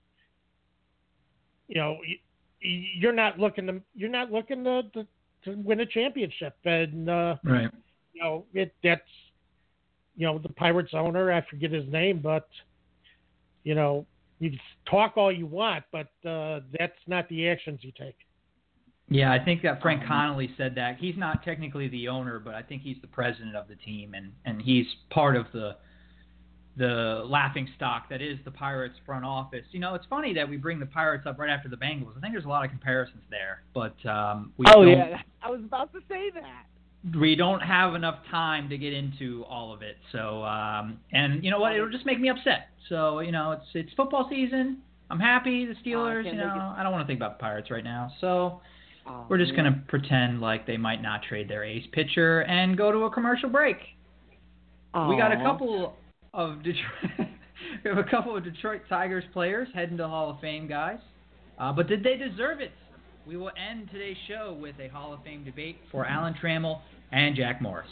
you know you're not looking to you're not looking to to, to win a championship, and uh, Right. you know it that's. You know, the Pirates owner, I forget his name, but, you know, you can talk all you want, but uh, that's not the actions you take. Yeah, I think that Frank Connolly said that. He's not technically the owner, but I think he's the president of the team, and, and he's part of the the laughing stock that is the Pirates front office. You know, it's funny that we bring the Pirates up right after the Bengals. I think there's a lot of comparisons there, but um, we oh, don't, yeah. I was about to say that. we don't have enough time to get into all of it. So, um, and you know what? It'll just make me upset. So, you know, it's it's football season. I'm happy. The Steelers, oh, you know, I don't want to think about the Pirates right now. So oh, we're just yeah. going to pretend like they might not trade their ace pitcher and go to a commercial break. Aww. We got a couple of Detroit, we have a couple of Detroit Tigers players heading to Hall of Fame, guys. Uh, but did they deserve it? We will end today's show with a Hall of Fame debate for Alan Trammell and Jack Morris.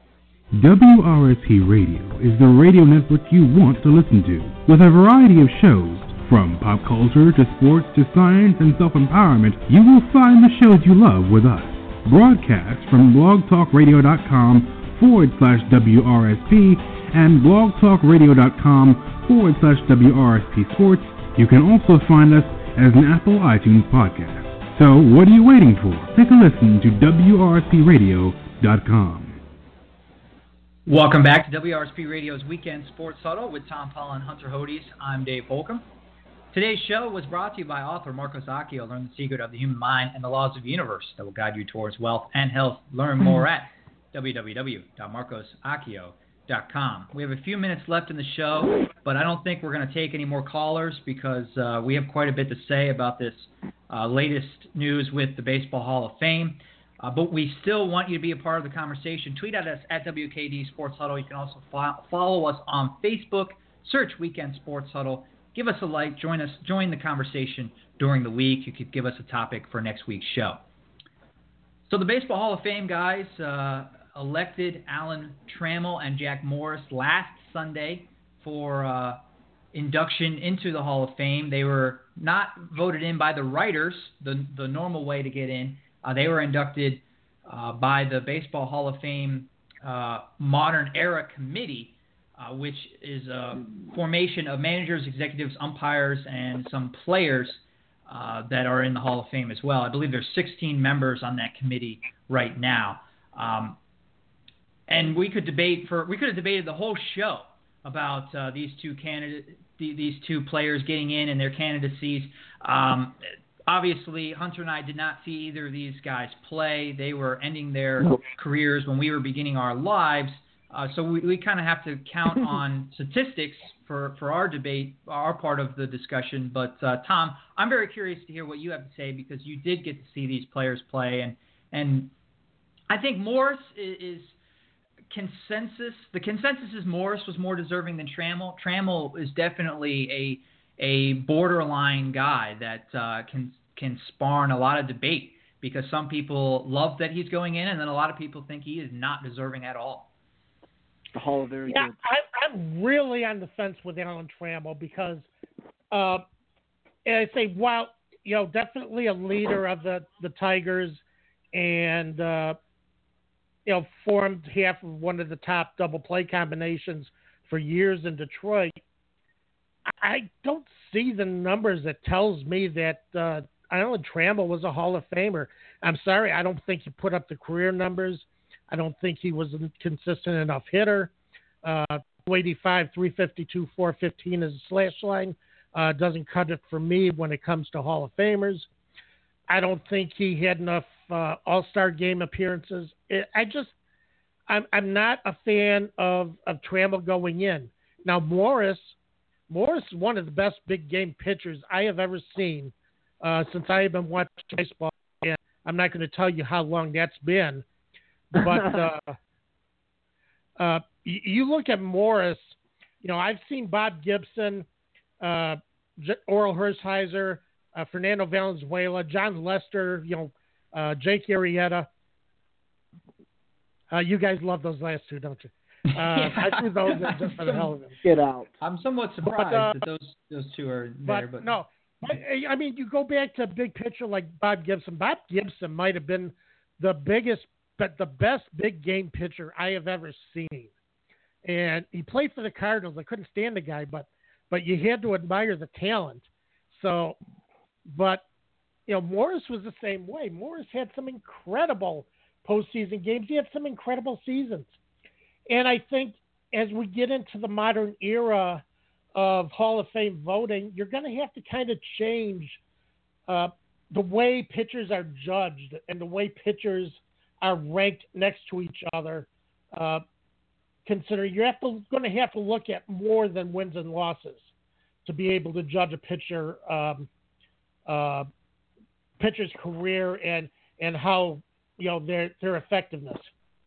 W R S P Radio is the radio network you want to listen to, with a variety of shows, from pop culture to sports to science and self-empowerment. You will find the shows you love with us. Broadcast from blogtalkradio.com forward slash WRSP and blogtalkradio.com forward slash WRSP Sports. You can also find us as an Apple iTunes podcast. So, what are you waiting for? Take a listen to W R S P radio dot com. Welcome back to W R S P Radio's Weekend Sports Huddle with Tom Paul and Hunter Hodes. I'm Dave Holcomb. Today's show was brought to you by author Marcos Accio. Learn the secret of the human mind and the laws of the universe that will guide you towards wealth and health. Learn more at w w w dot marcos accio dot com. We have a few minutes left in the show, but I don't think we're going to take any more callers because uh, we have quite a bit to say about this uh, latest news with the Baseball Hall of Fame. Uh, but we still want you to be a part of the conversation. Tweet at us at W K D Sports Huddle. You can also fo- follow us on Facebook. Search Weekend Sports Huddle. Give us a like. Join us. Join the conversation during the week. You could give us a topic for next week's show. So the Baseball Hall of Fame guys uh, elected Alan Trammell and Jack Morris last Sunday for uh, induction into the Hall of Fame. They were not voted in by the writers, the the normal way to get in. Uh, they were inducted uh, by the Baseball Hall of Fame uh, Modern Era Committee, uh, which is a formation of managers, executives, umpires, and some players uh, that are in the Hall of Fame as well. I believe there's sixteen members on that committee right now. Um, and we could debate for we could have debated the whole show about uh, these two candidate these two players getting in and their candidacies. Um, Obviously, Hunter and I did not see either of these guys play. They were ending their nope. careers when we were beginning our lives. Uh, so we, we kind of have to count on statistics for, for our debate, our part of the discussion. But, uh, Tom, I'm very curious to hear what you have to say because you did get to see these players play. And, and I think Morris is, is consensus. The consensus is Morris was more deserving than Trammell. Trammell is definitely a a borderline guy that uh, can can spawn a lot of debate, because some people love that he's going in, and then a lot of people think he is not deserving at all. The Hall of Very yeah, Good. I, I'm really on the fence with Alan Trammell because, uh, and I say, while you know, definitely a leader of the, the Tigers, and uh, you know, formed half of one of the top double play combinations for years in Detroit. I don't see the numbers that tells me that uh, Alan Trammell was a Hall of Famer. I'm sorry, I don't think he put up the career numbers. I don't think he was a consistent enough hitter. Uh, two eighty-five, three fifty-two, four fifteen is a slash line. Uh, doesn't cut it for me when it comes to Hall of Famers. I don't think he had enough uh, All-Star game appearances. It, I just, I'm, I'm not a fan of, of Trammell going in. Now, Morris, Morris is one of the best big game pitchers I have ever seen uh, since I have been watching baseball. And I'm not going to tell you how long that's been. But uh, uh, you, you look at Morris, you know, I've seen Bob Gibson, uh, J- Oral Hershiser, uh, Fernando Valenzuela, John Lester, you know, uh, Jake Arrieta. Uh, you guys love those last two, don't you? Uh, yeah. I threw those in just for the hell of it. Get out. I'm somewhat surprised But, uh, that those those two are but, there, but no. I, I mean, you go back to a big pitcher like Bob Gibson. Bob Gibson might have been the biggest, but the best big game pitcher I have ever seen. And he played for the Cardinals. I couldn't stand the guy, but but you had to admire the talent. So, but you know, Morris was the same way. Morris had some incredible postseason games. He had some incredible seasons. And I think as we get into the modern era of Hall of Fame voting, you're going to have to kind of change uh, the way pitchers are judged and the way pitchers are ranked next to each other. Uh, consider you're have to, going to have to look at more than wins and losses to be able to judge a pitcher um, uh, pitcher's career and and how you know their their effectiveness.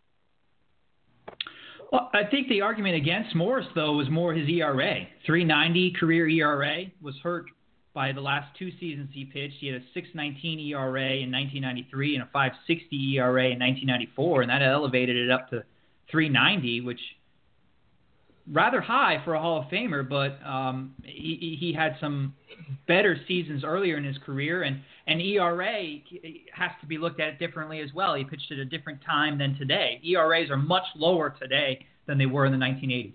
Well, I think the argument against Morris, though, was more his E R A. three ninety career E R A was hurt by the last two seasons he pitched. He had a six nineteen E R A in nineteen ninety-three and a five sixty E R A in nineteen ninety-four, and that elevated it up to three ninety, which rather high for a Hall of Famer, but um, he, he had some better seasons earlier in his career, and, and E R A has to be looked at differently as well. He pitched at a different time than today. E R As are much lower today than they were in the nineteen eighties.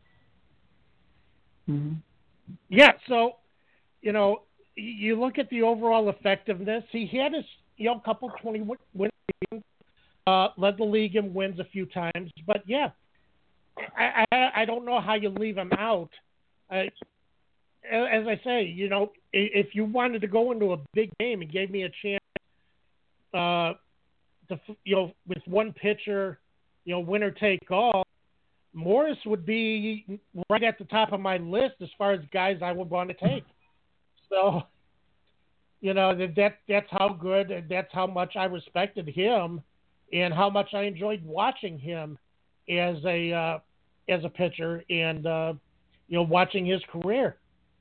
Mm-hmm. Yeah, so, you know, you look at the overall effectiveness. He had his, you know, couple twenty win games, uh, led the league in wins a few times, but yeah, I, I, I don't know how you leave him out. I, as I say, you know, if you wanted to go into a big game and gave me a chance, uh, to, you know, with one pitcher, you know, winner take all, Morris would be right at the top of my list as far as guys I would want to take. So, you know, that, that that's how good and that's how much I respected him and how much I enjoyed watching him as a uh, as a pitcher and uh, you know, watching his career.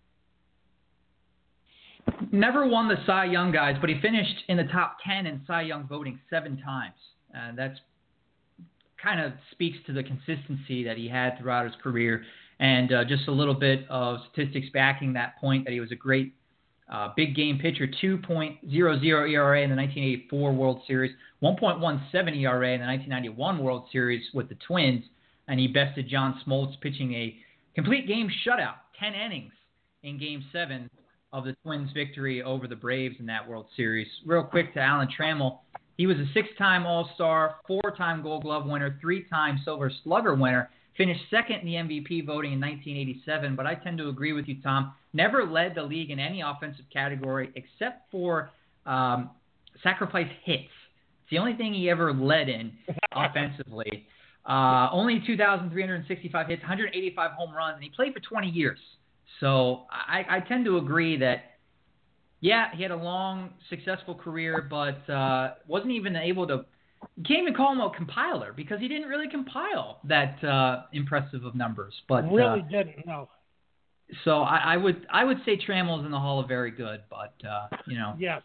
Never won the Cy Young, guys, but he finished in the top ten in Cy Young voting seven times. And that's kind of speaks to the consistency that he had throughout his career, and uh, just a little bit of statistics backing that point that he was a great uh, big game pitcher. two point oh oh E R A in the nineteen eighty-four World Series, one point one seven E R A in the nineteen ninety-one World Series with the Twins, and he bested John Smoltz pitching a complete game shutout, ten innings in Game seven of the Twins' victory over the Braves in that World Series. Real quick to Alan Trammell. He was a six-time All-Star, four-time Gold Glove winner, three-time Silver Slugger winner, finished second in the M V P voting in nineteen eighty-seven, but I tend to agree with you, Tom. Never led the league in any offensive category except for um, sacrifice hits. It's the only thing he ever led in offensively. Uh, only two thousand three hundred sixty-five hits, one hundred eighty-five home runs, and he played for twenty years. So I, I tend to agree that, yeah, he had a long, successful career, but uh, wasn't even able to – you can't even call him a compiler because he didn't really compile that uh, impressive of numbers. But really uh, didn't, no. So I, I would I would say Trammell's in the Hall of Very Good, but uh, you know. Yes.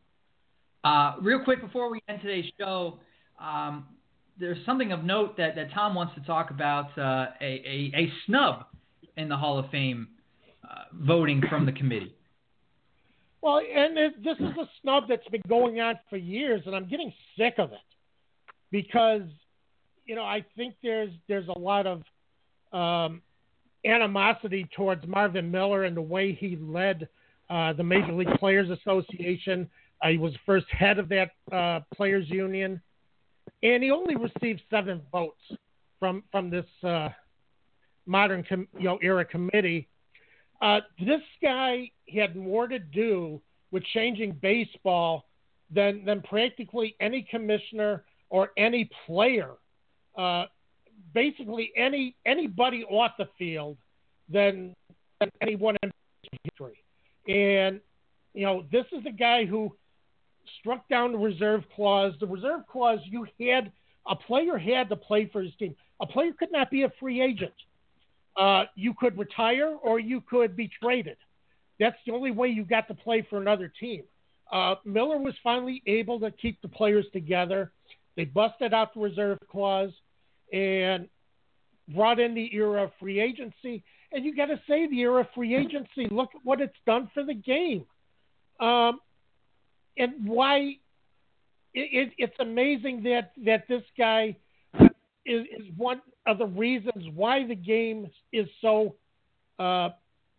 Uh, real quick before we end today's show, um, there's something of note that, that Tom wants to talk about, uh, a, a, a snub in the Hall of Fame uh, voting from the committee. Well, and it, this is a snub that's been going on for years, and I'm getting sick of it because, you know, I think there's there's a lot of um, animosity towards Marvin Miller and the way he led uh, the Major League Players Association. Uh, he was first head of that uh, players union, and he only received seven votes from from this uh, modern com- you know era committee. Uh, this guy had more to do with changing baseball than than practically any commissioner or any player, uh, basically any anybody off the field than, than anyone in history. And you know, this is a guy who struck down the reserve clause. The reserve clause, you had a player had to play for his team. A player could not be a free agent. Uh, you could retire or you could be traded. That's the only way you got to play for another team. Uh, Miller was finally able to keep the players together. They busted out the reserve clause and brought in the era of free agency. And you got to say the era of free agency, look at what it's done for the game. Um, and why it, it, it's amazing that, that this guy is, is one of the reasons why the game is so uh,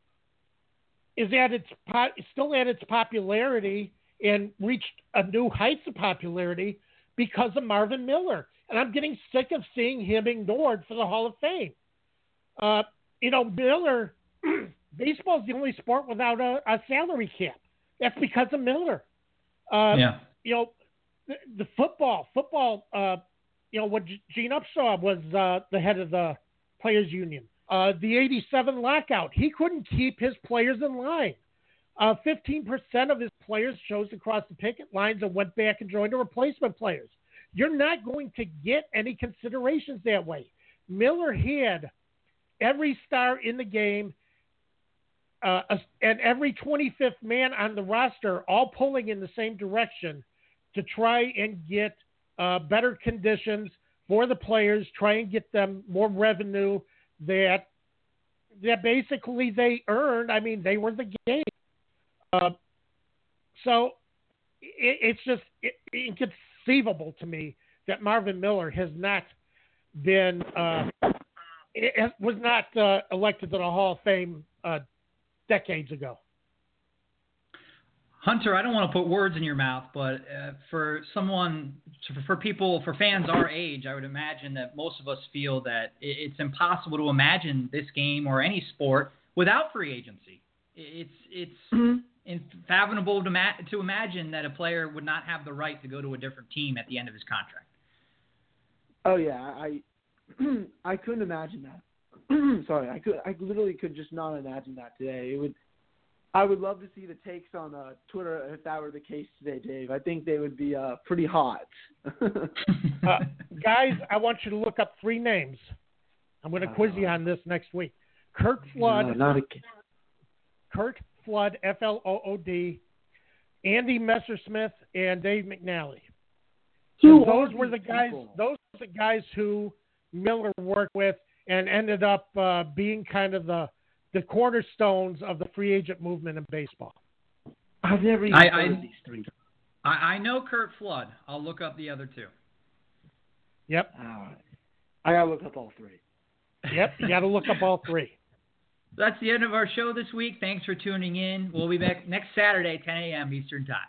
is at its still at its popularity and reached a new heights of popularity because of Marvin Miller. And I'm getting sick of seeing him ignored for the Hall of Fame. Uh, you know, Miller, baseball is the only sport without a, a salary cap. That's because of Miller. Uh, yeah. You know, the, the football, football. Uh, you know, what Gene Upshaw was uh, the head of the players union. Uh, the eighty-seven lockout, he couldn't keep his players in line. Uh, fifteen percent of his players chose to cross the picket lines and went back and joined the replacement players. You're not going to get any considerations that way. Miller had every star in the game uh, and every twenty-fifth man on the roster all pulling in the same direction to try and get uh, better conditions for the players, try and get them more revenue that that basically they earned. I mean, they were the game. Uh, so it, it's just it, inconceivable to me that Marvin Miller has not been uh, it was not uh, elected to the Hall of Fame uh, decades ago. Hunter, I don't want to put words in your mouth, but uh, for someone, for people, for fans our age, I would imagine that most of us feel that it's impossible to imagine this game or any sport without free agency. It's it's mm-hmm. unfathomable to, ma- to imagine that a player would not have the right to go to a different team at the end of his contract. Oh yeah, I I couldn't imagine that. Sorry, I could I literally could just not imagine that today. It would. I would love to see the takes on uh, Twitter if that were the case today, Dave. I think they would be uh, pretty hot. uh, guys, I want you to look up three names. I'm going to quiz you on this next week. Curt Flood. No, not a... Curt Flood, F L O O D, Andy Messersmith, and Dave McNally. So those were the guys. People? Those were the guys who Miller worked with and ended up uh, being kind of the the cornerstones of the free agent movement in baseball. I've never even I, heard I, of these three. I, I know Curt Flood. I'll look up the other two. Yep. All right. I got to look up all three. Yep, you got to look up all three. That's the end of our show this week. Thanks for tuning in. We'll be back next Saturday, ten a.m. Eastern Time.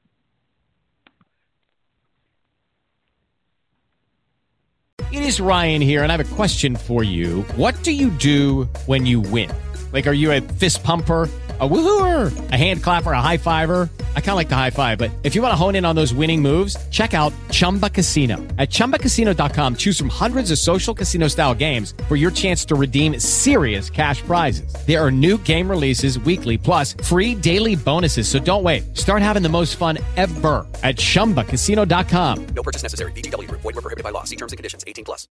It is Ryan here, and I have a question for you. What do you do when you win? Like, are you a fist pumper, a woo-hooer, a hand clapper, a high-fiver? I kind of like the high-five, but if you want to hone in on those winning moves, check out Chumba Casino. At Chumba Casino dot com, choose from hundreds of social casino-style games for your chance to redeem serious cash prizes. There are new game releases weekly, plus free daily bonuses, so don't wait. Start having the most fun ever at Chumba Casino dot com. No purchase necessary. V G W. Void where prohibited by law. See terms and conditions. eighteen plus.